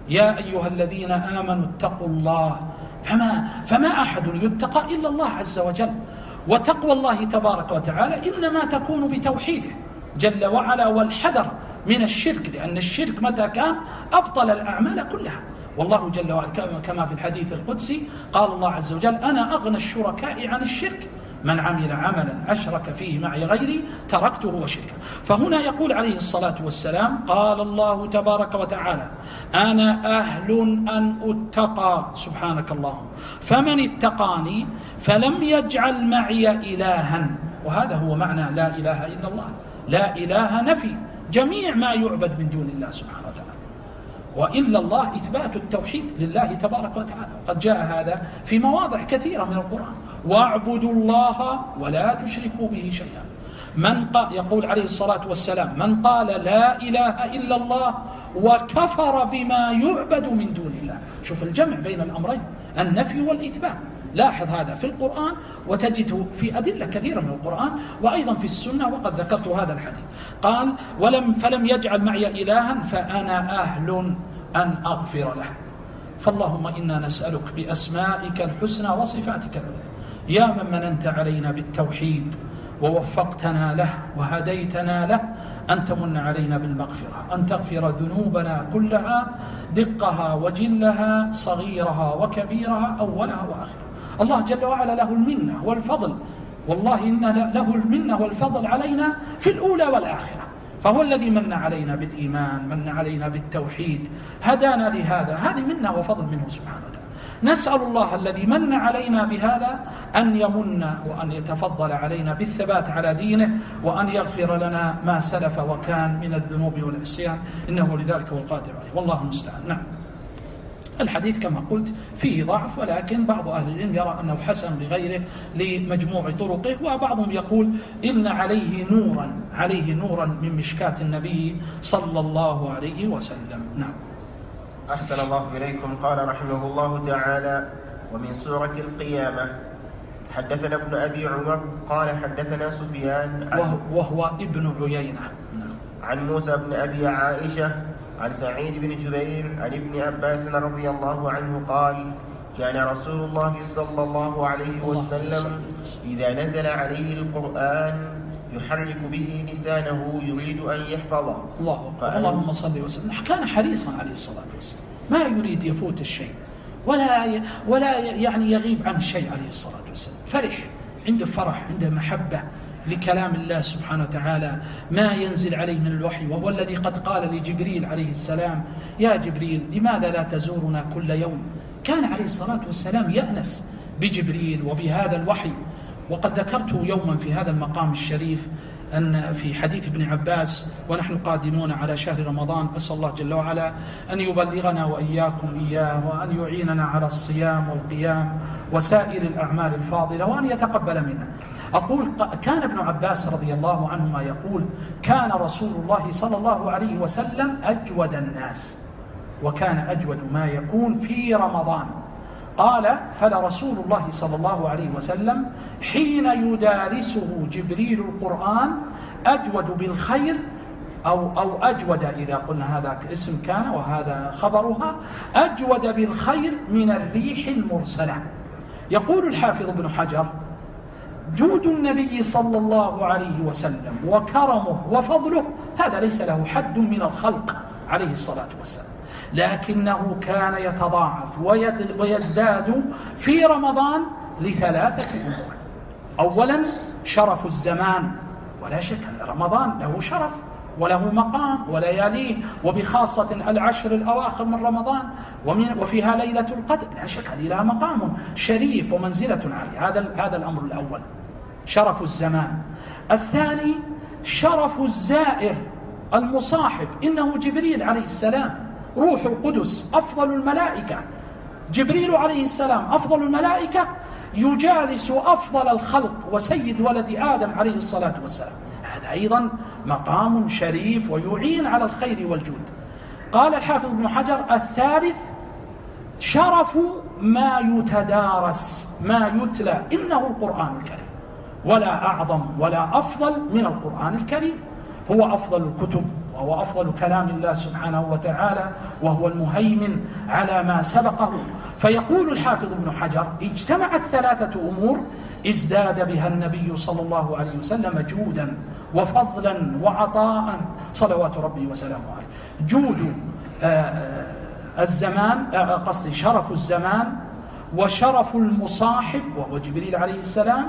يا أيها الذين آمنوا اتقوا الله، فما, فما أحد يتقى إلا الله عز وجل. وتقوى الله تبارك وتعالى إنما تكون بتوحيده جل وعلا والحذر من الشرك، لأن الشرك متى كان أبطل الأعمال كلها. والله جل وعلا كما في الحديث القدسي قال الله عز وجل: أنا أغنى الشركاء عن الشرك، من عمل عملا أشرك فيه معي غيري تركته وشركه. فهنا يقول عليه الصلاة والسلام: قال الله تبارك وتعالى: أنا أهل أن أتقى، سبحانك اللهم، فمن اتقاني فلم يجعل معي إلها. وهذا هو معنى لا إله إلا الله. لا إله نفي جميع ما يعبد من دون الله سبحانه وتعالى، وإلا الله إثبات التوحيد لله تبارك وتعالى. قد جاء هذا في مواضع كثيرة من القرآن: واعبدوا الله ولا تشركوا به شيئا. من قال، يقول عليه الصلاة والسلام: من قال لا إله إلا الله وكفر بما يعبد من دون الله. شوف الجمع بين الأمرين، النفي والإثبات. لاحظ هذا في القرآن وتجده في أدلة كثيرة من القرآن وأيضا في السنة، وقد ذكرت هذا الحديث. قال: ولم فلم يجعل معي إلها فأنا أهل أن أغفر له. فاللهم إنا نسألك بأسمائك الحسنى وصفاتك العلى، يا من مننت علينا بالتوحيد ووفقتنا له وهديتنا له، أن تمن علينا بالمغفرة، أن تغفر ذنوبنا كلها دقها وجلها صغيرها وكبيرها أولها وآخرها. الله جل وعلا له المنة والفضل، والله إن له المنة والفضل علينا في الأولى والآخرة. فهو الذي من علينا بالإيمان، من علينا بالتوحيد، هدانا لهذا، هذه منة وفضل منه سبحانه وتعالى. نسأل الله الذي من علينا بهذا أن يمن وأن يتفضل علينا بالثبات على دينه، وأن يغفر لنا ما سلف وكان من الذنوب والعصيان، إنه لذلك هو القادر عليه، والله المستعان. نعم. الحديث كما قلت فيه ضعف، ولكن بعض أهل العلم يرى أنه حسن لغيره لمجموع طرقه، وبعضهم يقول إن عليه نورا عليه نورا من مشكاة النبي صلى الله عليه وسلم. نعم. أحسن الله إليكم. قال رحمه الله تعالى: ومن سورة القيامة. حدثنا ابن أبي عمر قال حدثنا سفيان وهو, وهو ابن عيينة عن موسى بن أبي عائشة عن سعيد بن جبير عن ابن عباس رضي الله عنه قال: كان رسول الله صلى الله عليه وسلم إذا نزل عليه القرآن يحرك به لسانه يريد أن يحفظه. الله اللهم صل وسلم. كان حريصا عليه الصلاة والسلام، ما يريد يفوت الشيء ولا ولا يعني يغيب عن الشيء عليه الصلاة والسلام. فرح، عنده فرح، عنده محبة لكلام الله سبحانه وتعالى، ما ينزل عليه من الوحي، وهو الذي قد قال لجبريل عليه السلام: يا جبريل لماذا لا تزورنا كل يوم؟ كان عليه الصلاة والسلام يأنس بجبريل وبهذا الوحي. وقد ذكرت يوما في هذا المقام الشريف أن في حديث ابن عباس ونحن قادمون على شهر رمضان، أسأل الله جل وعلا أن يبلغنا وإياكم إياه، وأن يعيننا على الصيام والقيام وسائر الأعمال الفاضلة، وأن يتقبل منا. أقول: كان ابن عباس رضي الله عنهما يقول: كان رسول الله صلى الله عليه وسلم أجود الناس، وكان أجود ما يكون في رمضان. قال: فلرسول الله صلى الله عليه وسلم حين يدارسه جبريل القرآن أجود بالخير، أو, أو أجود، إذا قلنا هذا اسم كان وهذا خبرها، أجود بالخير من الريح المرسلة. يقول الحافظ ابن حجر: جود النبي صلى الله عليه وسلم وكرمه وفضله هذا ليس له حد من الخلق عليه الصلاة والسلام، لكنه كان يتضاعف ويزداد في رمضان لثلاثة أمور. أولا شرف الزمان، ولا شك أن رمضان له شرف وله مقام ولياليه، وبخاصة العشر الأواخر من رمضان وفيها ليلة القدر، لا شك أن لها مقام شريف ومنزلة عالية. هذا هذا الأمر الأول، شرف الزمان. الثاني شرف الزائر المصاحب، إنه جبريل عليه السلام روح القدس أفضل الملائكة، جبريل عليه السلام أفضل الملائكة يجالس أفضل الخلق وسيد ولد آدم عليه الصلاة والسلام، هذا أيضا مقام شريف ويعين على الخير والجود. قال الحافظ ابن حجر: الثالث شرف ما يتدارس، ما يتلى، إنه القرآن الكريم، ولا أعظم ولا أفضل من القرآن الكريم، هو أفضل الكتب وهو أفضل كلام الله سبحانه وتعالى، وهو المهيمن على ما سبقه. فيقول الحافظ ابن حجر: اجتمعت ثلاثة أمور ازداد بها النبي صلى الله عليه وسلم جودا وفضلا وعطاء صلوات ربي وسلامه عليه. جود الزمان، قصدي شرف الزمان، وشرف المصاحب وهو جبريل عليه السلام،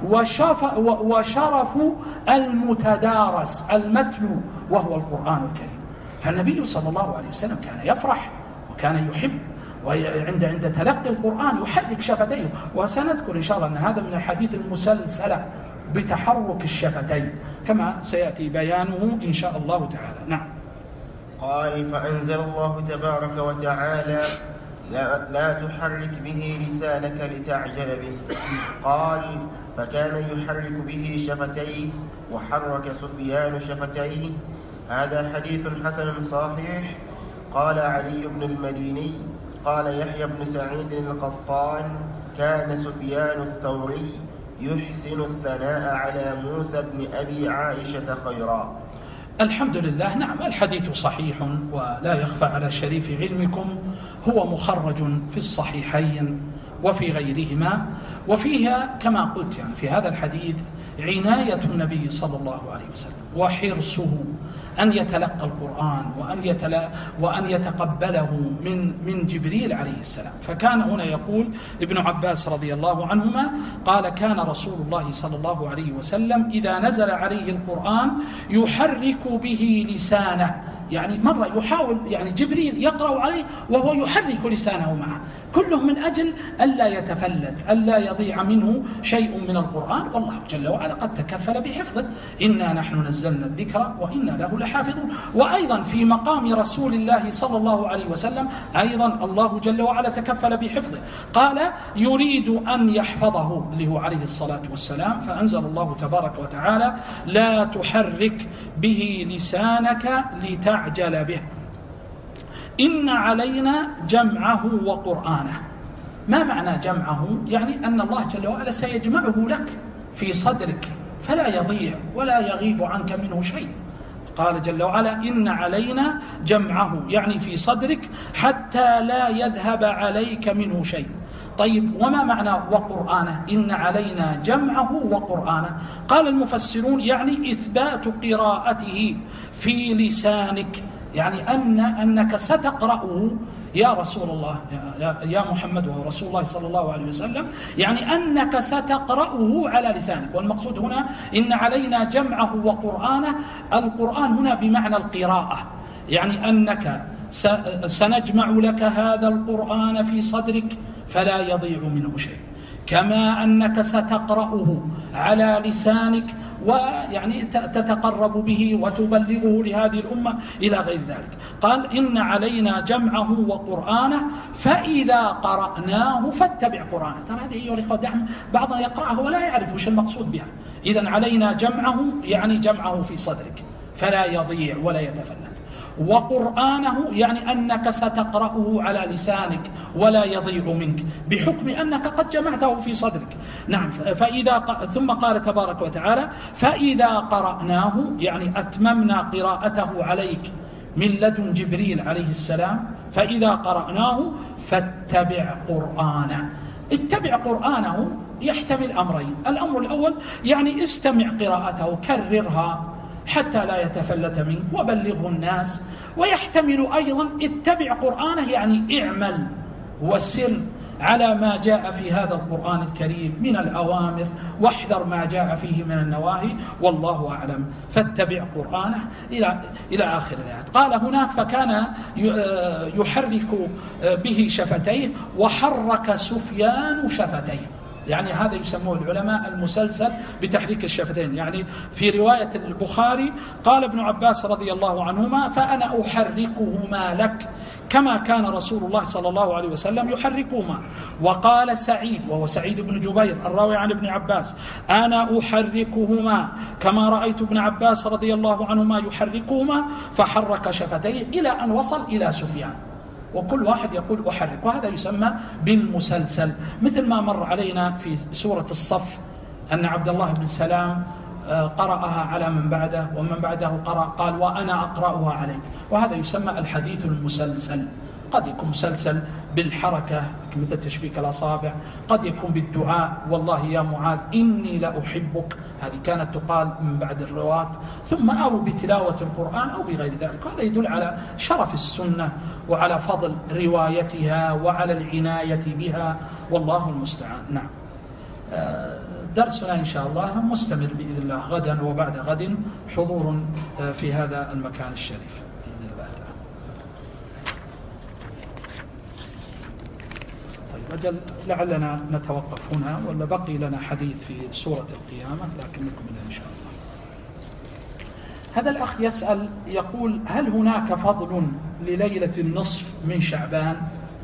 وشرف المتدارس المتلو وهو القرآن الكريم. فالنبي صلى الله عليه وسلم كان يفرح وكان يحب، وعند عند تلقي القرآن يحرك شفتيه، وسنذكر إن شاء الله أن هذا من الحديث المسلسلة بتحرك الشفتين كما سيأتي بيانه إن شاء الله تعالى. نعم. قال: فأنزل الله تبارك وتعالى: لا, لا تحرك به لسانك لتعجل به. قال: فكان يحرك به شفتيه، وحرك سفيان شفتيه. هذا حديث حسن صحيح. قال علي بن المديني: قال يحيى بن سعيد القطان: كان سفيان الثوري يحسن الثناء على موسى بن أبي عائشة خيرا. الحمد لله. نعم، الحديث صحيح ولا يخفى على شريف علمكم، هو مخرج في الصحيحين وفي غيرهما، وفيها كما قلت يعني في هذا الحديث عناية النبي صلى الله عليه وسلم وحرصه أن يتلقى القرآن وأن, يتلا وأن يتقبله من, من جبريل عليه السلام. فكان هنا يقول ابن عباس رضي الله عنهما قال: كان رسول الله صلى الله عليه وسلم إذا نزل عليه القرآن يحرك به لسانه، يعني مرة يحاول يعني جبريل يقرأ عليه وهو يحرك لسانه معه، كله من أجل ألا يتفلت، ألا يضيع منه شيء من القرآن، والله جل وعلا قد تكفل بحفظه: إنا نحن نزلنا الذكر وإنا له لحافظون. وأيضا في مقام رسول الله صلى الله عليه وسلم أيضا الله جل وعلا تكفل بحفظه، قال: يريد أن يحفظه اللي هو عليه الصلاة والسلام، فأنزل الله تبارك وتعالى: لا تحرك به لسانك لتعجل به إن علينا جمعه وقرآنه. ما معنى جمعه؟ يعني أن الله جل وعلا سيجمعه لك في صدرك فلا يضيع ولا يغيب عنك منه شيء. قال جل وعلا: إن علينا جمعه، يعني في صدرك حتى لا يذهب عليك منه شيء. طيب، وما معنى وقرآنه؟ إن علينا جمعه وقرآنه. قال المفسرون: يعني إثبات قراءته في لسانك، يعني أن أنك ستقرأه يا رسول الله يا, يا محمد وهو رسول الله صلى الله عليه وسلم، يعني أنك ستقرأه على لسانك. والمقصود هنا إن علينا جمعه وقرآنه، القرآن هنا بمعنى القراءة، يعني أنك سنجمع لك هذا القرآن في صدرك فلا يضيع منه شيء، كما أنك ستقرأه على لسانك ويعني تتقرب به وتبلغه لهذه الأمة إلى غير ذلك. قال: إن علينا جمعه وقرآنه فإذا قرأناه فاتبع قرآنه. ترى هذه أيها الإخوة دعم بعضنا يقرأه ولا يعرف وش المقصود بها. إذن علينا جمعه يعني جمعه في صدرك فلا يضيع ولا يتفلت، وقرآنه يعني أنك ستقرأه على لسانك ولا يضيع منك بحكم أنك قد جمعته في صدرك. نعم. فإذا ق... ثم قال تبارك وتعالى: فإذا قرأناه يعني أتممنا قراءته عليك من لدن جبريل عليه السلام، فإذا قرأناه فاتبع قرآنه. اتبع قرآنه يحتمل أمرين: الأمر الأول يعني استمع قراءته، كررها حتى لا يتفلت منك وبلغه الناس. ويحتمل أيضا اتبع قرآنه يعني اعمل وسر على ما جاء في هذا القرآن الكريم من الأوامر، واحذر ما جاء فيه من النواهي، والله أعلم. فاتبع قرآنه إلى إلى آخر الآيات. قال هناك: فكان يحرك به شفتيه وحرك سفيان شفتيه، يعني هذا يسموه العلماء المسلسل بتحريك الشفتين. يعني في رواية البخاري قال ابن عباس رضي الله عنهما: فأنا أحركهما لك كما كان رسول الله صلى الله عليه وسلم يحركهما. وقال سعيد وهو سعيد بن جبير الراوي عن ابن عباس: أنا أحركهما كما رأيت ابن عباس رضي الله عنهما يحركهما، فحرك شفتيه إلى أن وصل إلى سفيان، وكل واحد يقول أحرك، وهذا يسمى بالمسلسل. مثل ما مر علينا في سورة الصف أن عبد الله بن سلام قرأها على من بعده ومن بعده قرأ قال وأنا أقرأها عليك، وهذا يسمى الحديث المسلسل. قد يكون مسلسل بالحركة مثل تشبيك الأصابع، قد يكون بالدعاء والله يا معاذ إني لأحبك، هذه كانت تقال من بعد الرواة، ثم أو بتلاوة القرآن أو بغير ذلك. هذا يدل على شرف السنة وعلى فضل روايتها وعلى العناية بها، والله المستعان. نعم، درسنا إن شاء الله مستمر بإذن الله غدا وبعد غد، حضور في هذا المكان الشريف بإذن الله تعالى. طيب أجل لعلنا نتوقف هنا، ولا بقي لنا حديث في سورة القيامة، لكن نكمل إن شاء الله. هذا الأخ يسأل يقول هل هناك فضل لليلة النصف من شعبان؟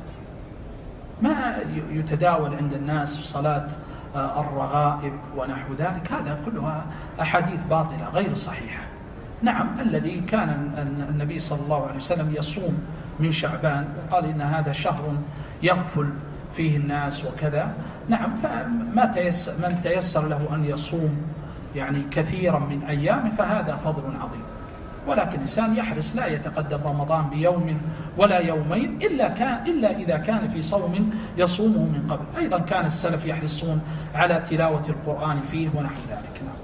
ما يتداول عند الناس صلاة الرغائب ونحو ذلك، هذا كلها أحاديث باطلة غير صحيحة. نعم، الذي كان النبي صلى الله عليه وسلم يصوم من شعبان وقال إن هذا شهر يغفل فيه الناس وكذا، نعم، فما تيسر من تيسر له أن يصوم يعني كثيرا من أيامه فهذا فضل عظيم. ولكن الإنسان يحرص لا يتقدم رمضان بيوم ولا يومين إلا, كان إلا إذا كان في صوم يصومه من قبل. أيضا كان السلف يحرصون على تلاوة القرآن فيه ونحو ذلك. نعم.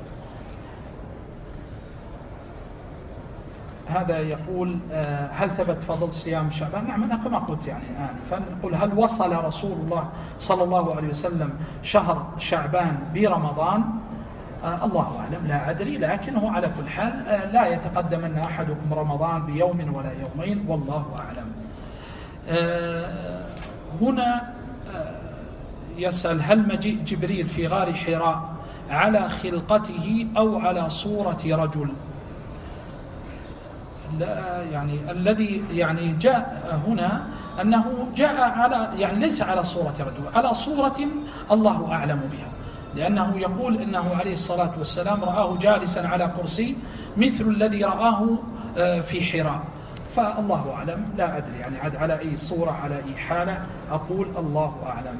هذا يقول هل ثبت فضل صيام شعبان؟ نعم، أنا كما قلت يعني الآن، فنقول هل وصل رسول الله صلى الله عليه وسلم شهر شعبان برمضان؟ آه الله أعلم، لا أدري، لكنه على كل حال آه لا يتقدمن أحدكم رمضان بيوم ولا يومين، والله أعلم. آه هنا آه يسأل هل مجيء جبريل في غار حراء على خلقته أو على صورة رجل؟ لا، يعني الذي يعني جاء هنا أنه جاء على يعني ليس على صورة رجل، على صورة الله أعلم بها، لأنه يقول إنه عليه الصلاة والسلام رآه جالسا على كرسي مثل الذي رآه في حراء، فالله أعلم، لا أدري يعني على أي صورة على أي حالة، أقول الله أعلم.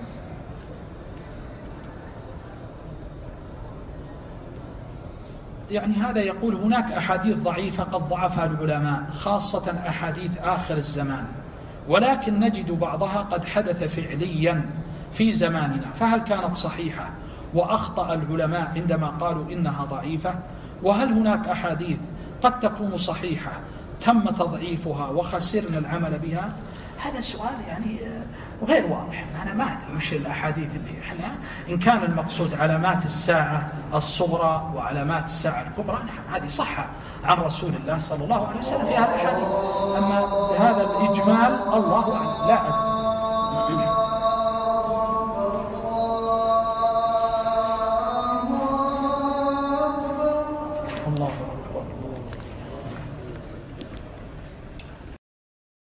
يعني هذا يقول هناك أحاديث ضعيفة قد ضعفها العلماء خاصة أحاديث آخر الزمان، ولكن نجد بعضها قد حدث فعليا في زماننا، فهل كانت صحيحة وأخطأ العلماء عندما قالوا إنها ضعيفة؟ وهل هناك أحاديث قد تكون صحيحة تم تضعيفها وخسرنا العمل بها؟ هذا سؤال يعني غير واضح. أنا ما أدري وش الأحاديث اللي إحنا إن كان المقصود علامات الساعة الصغرى وعلامات الساعة الكبرى، نعم هذه صحة عن رسول الله صلى الله عليه وسلم في هذا الحديث، أما هذا الإجمال الله أعلم، لا أدري.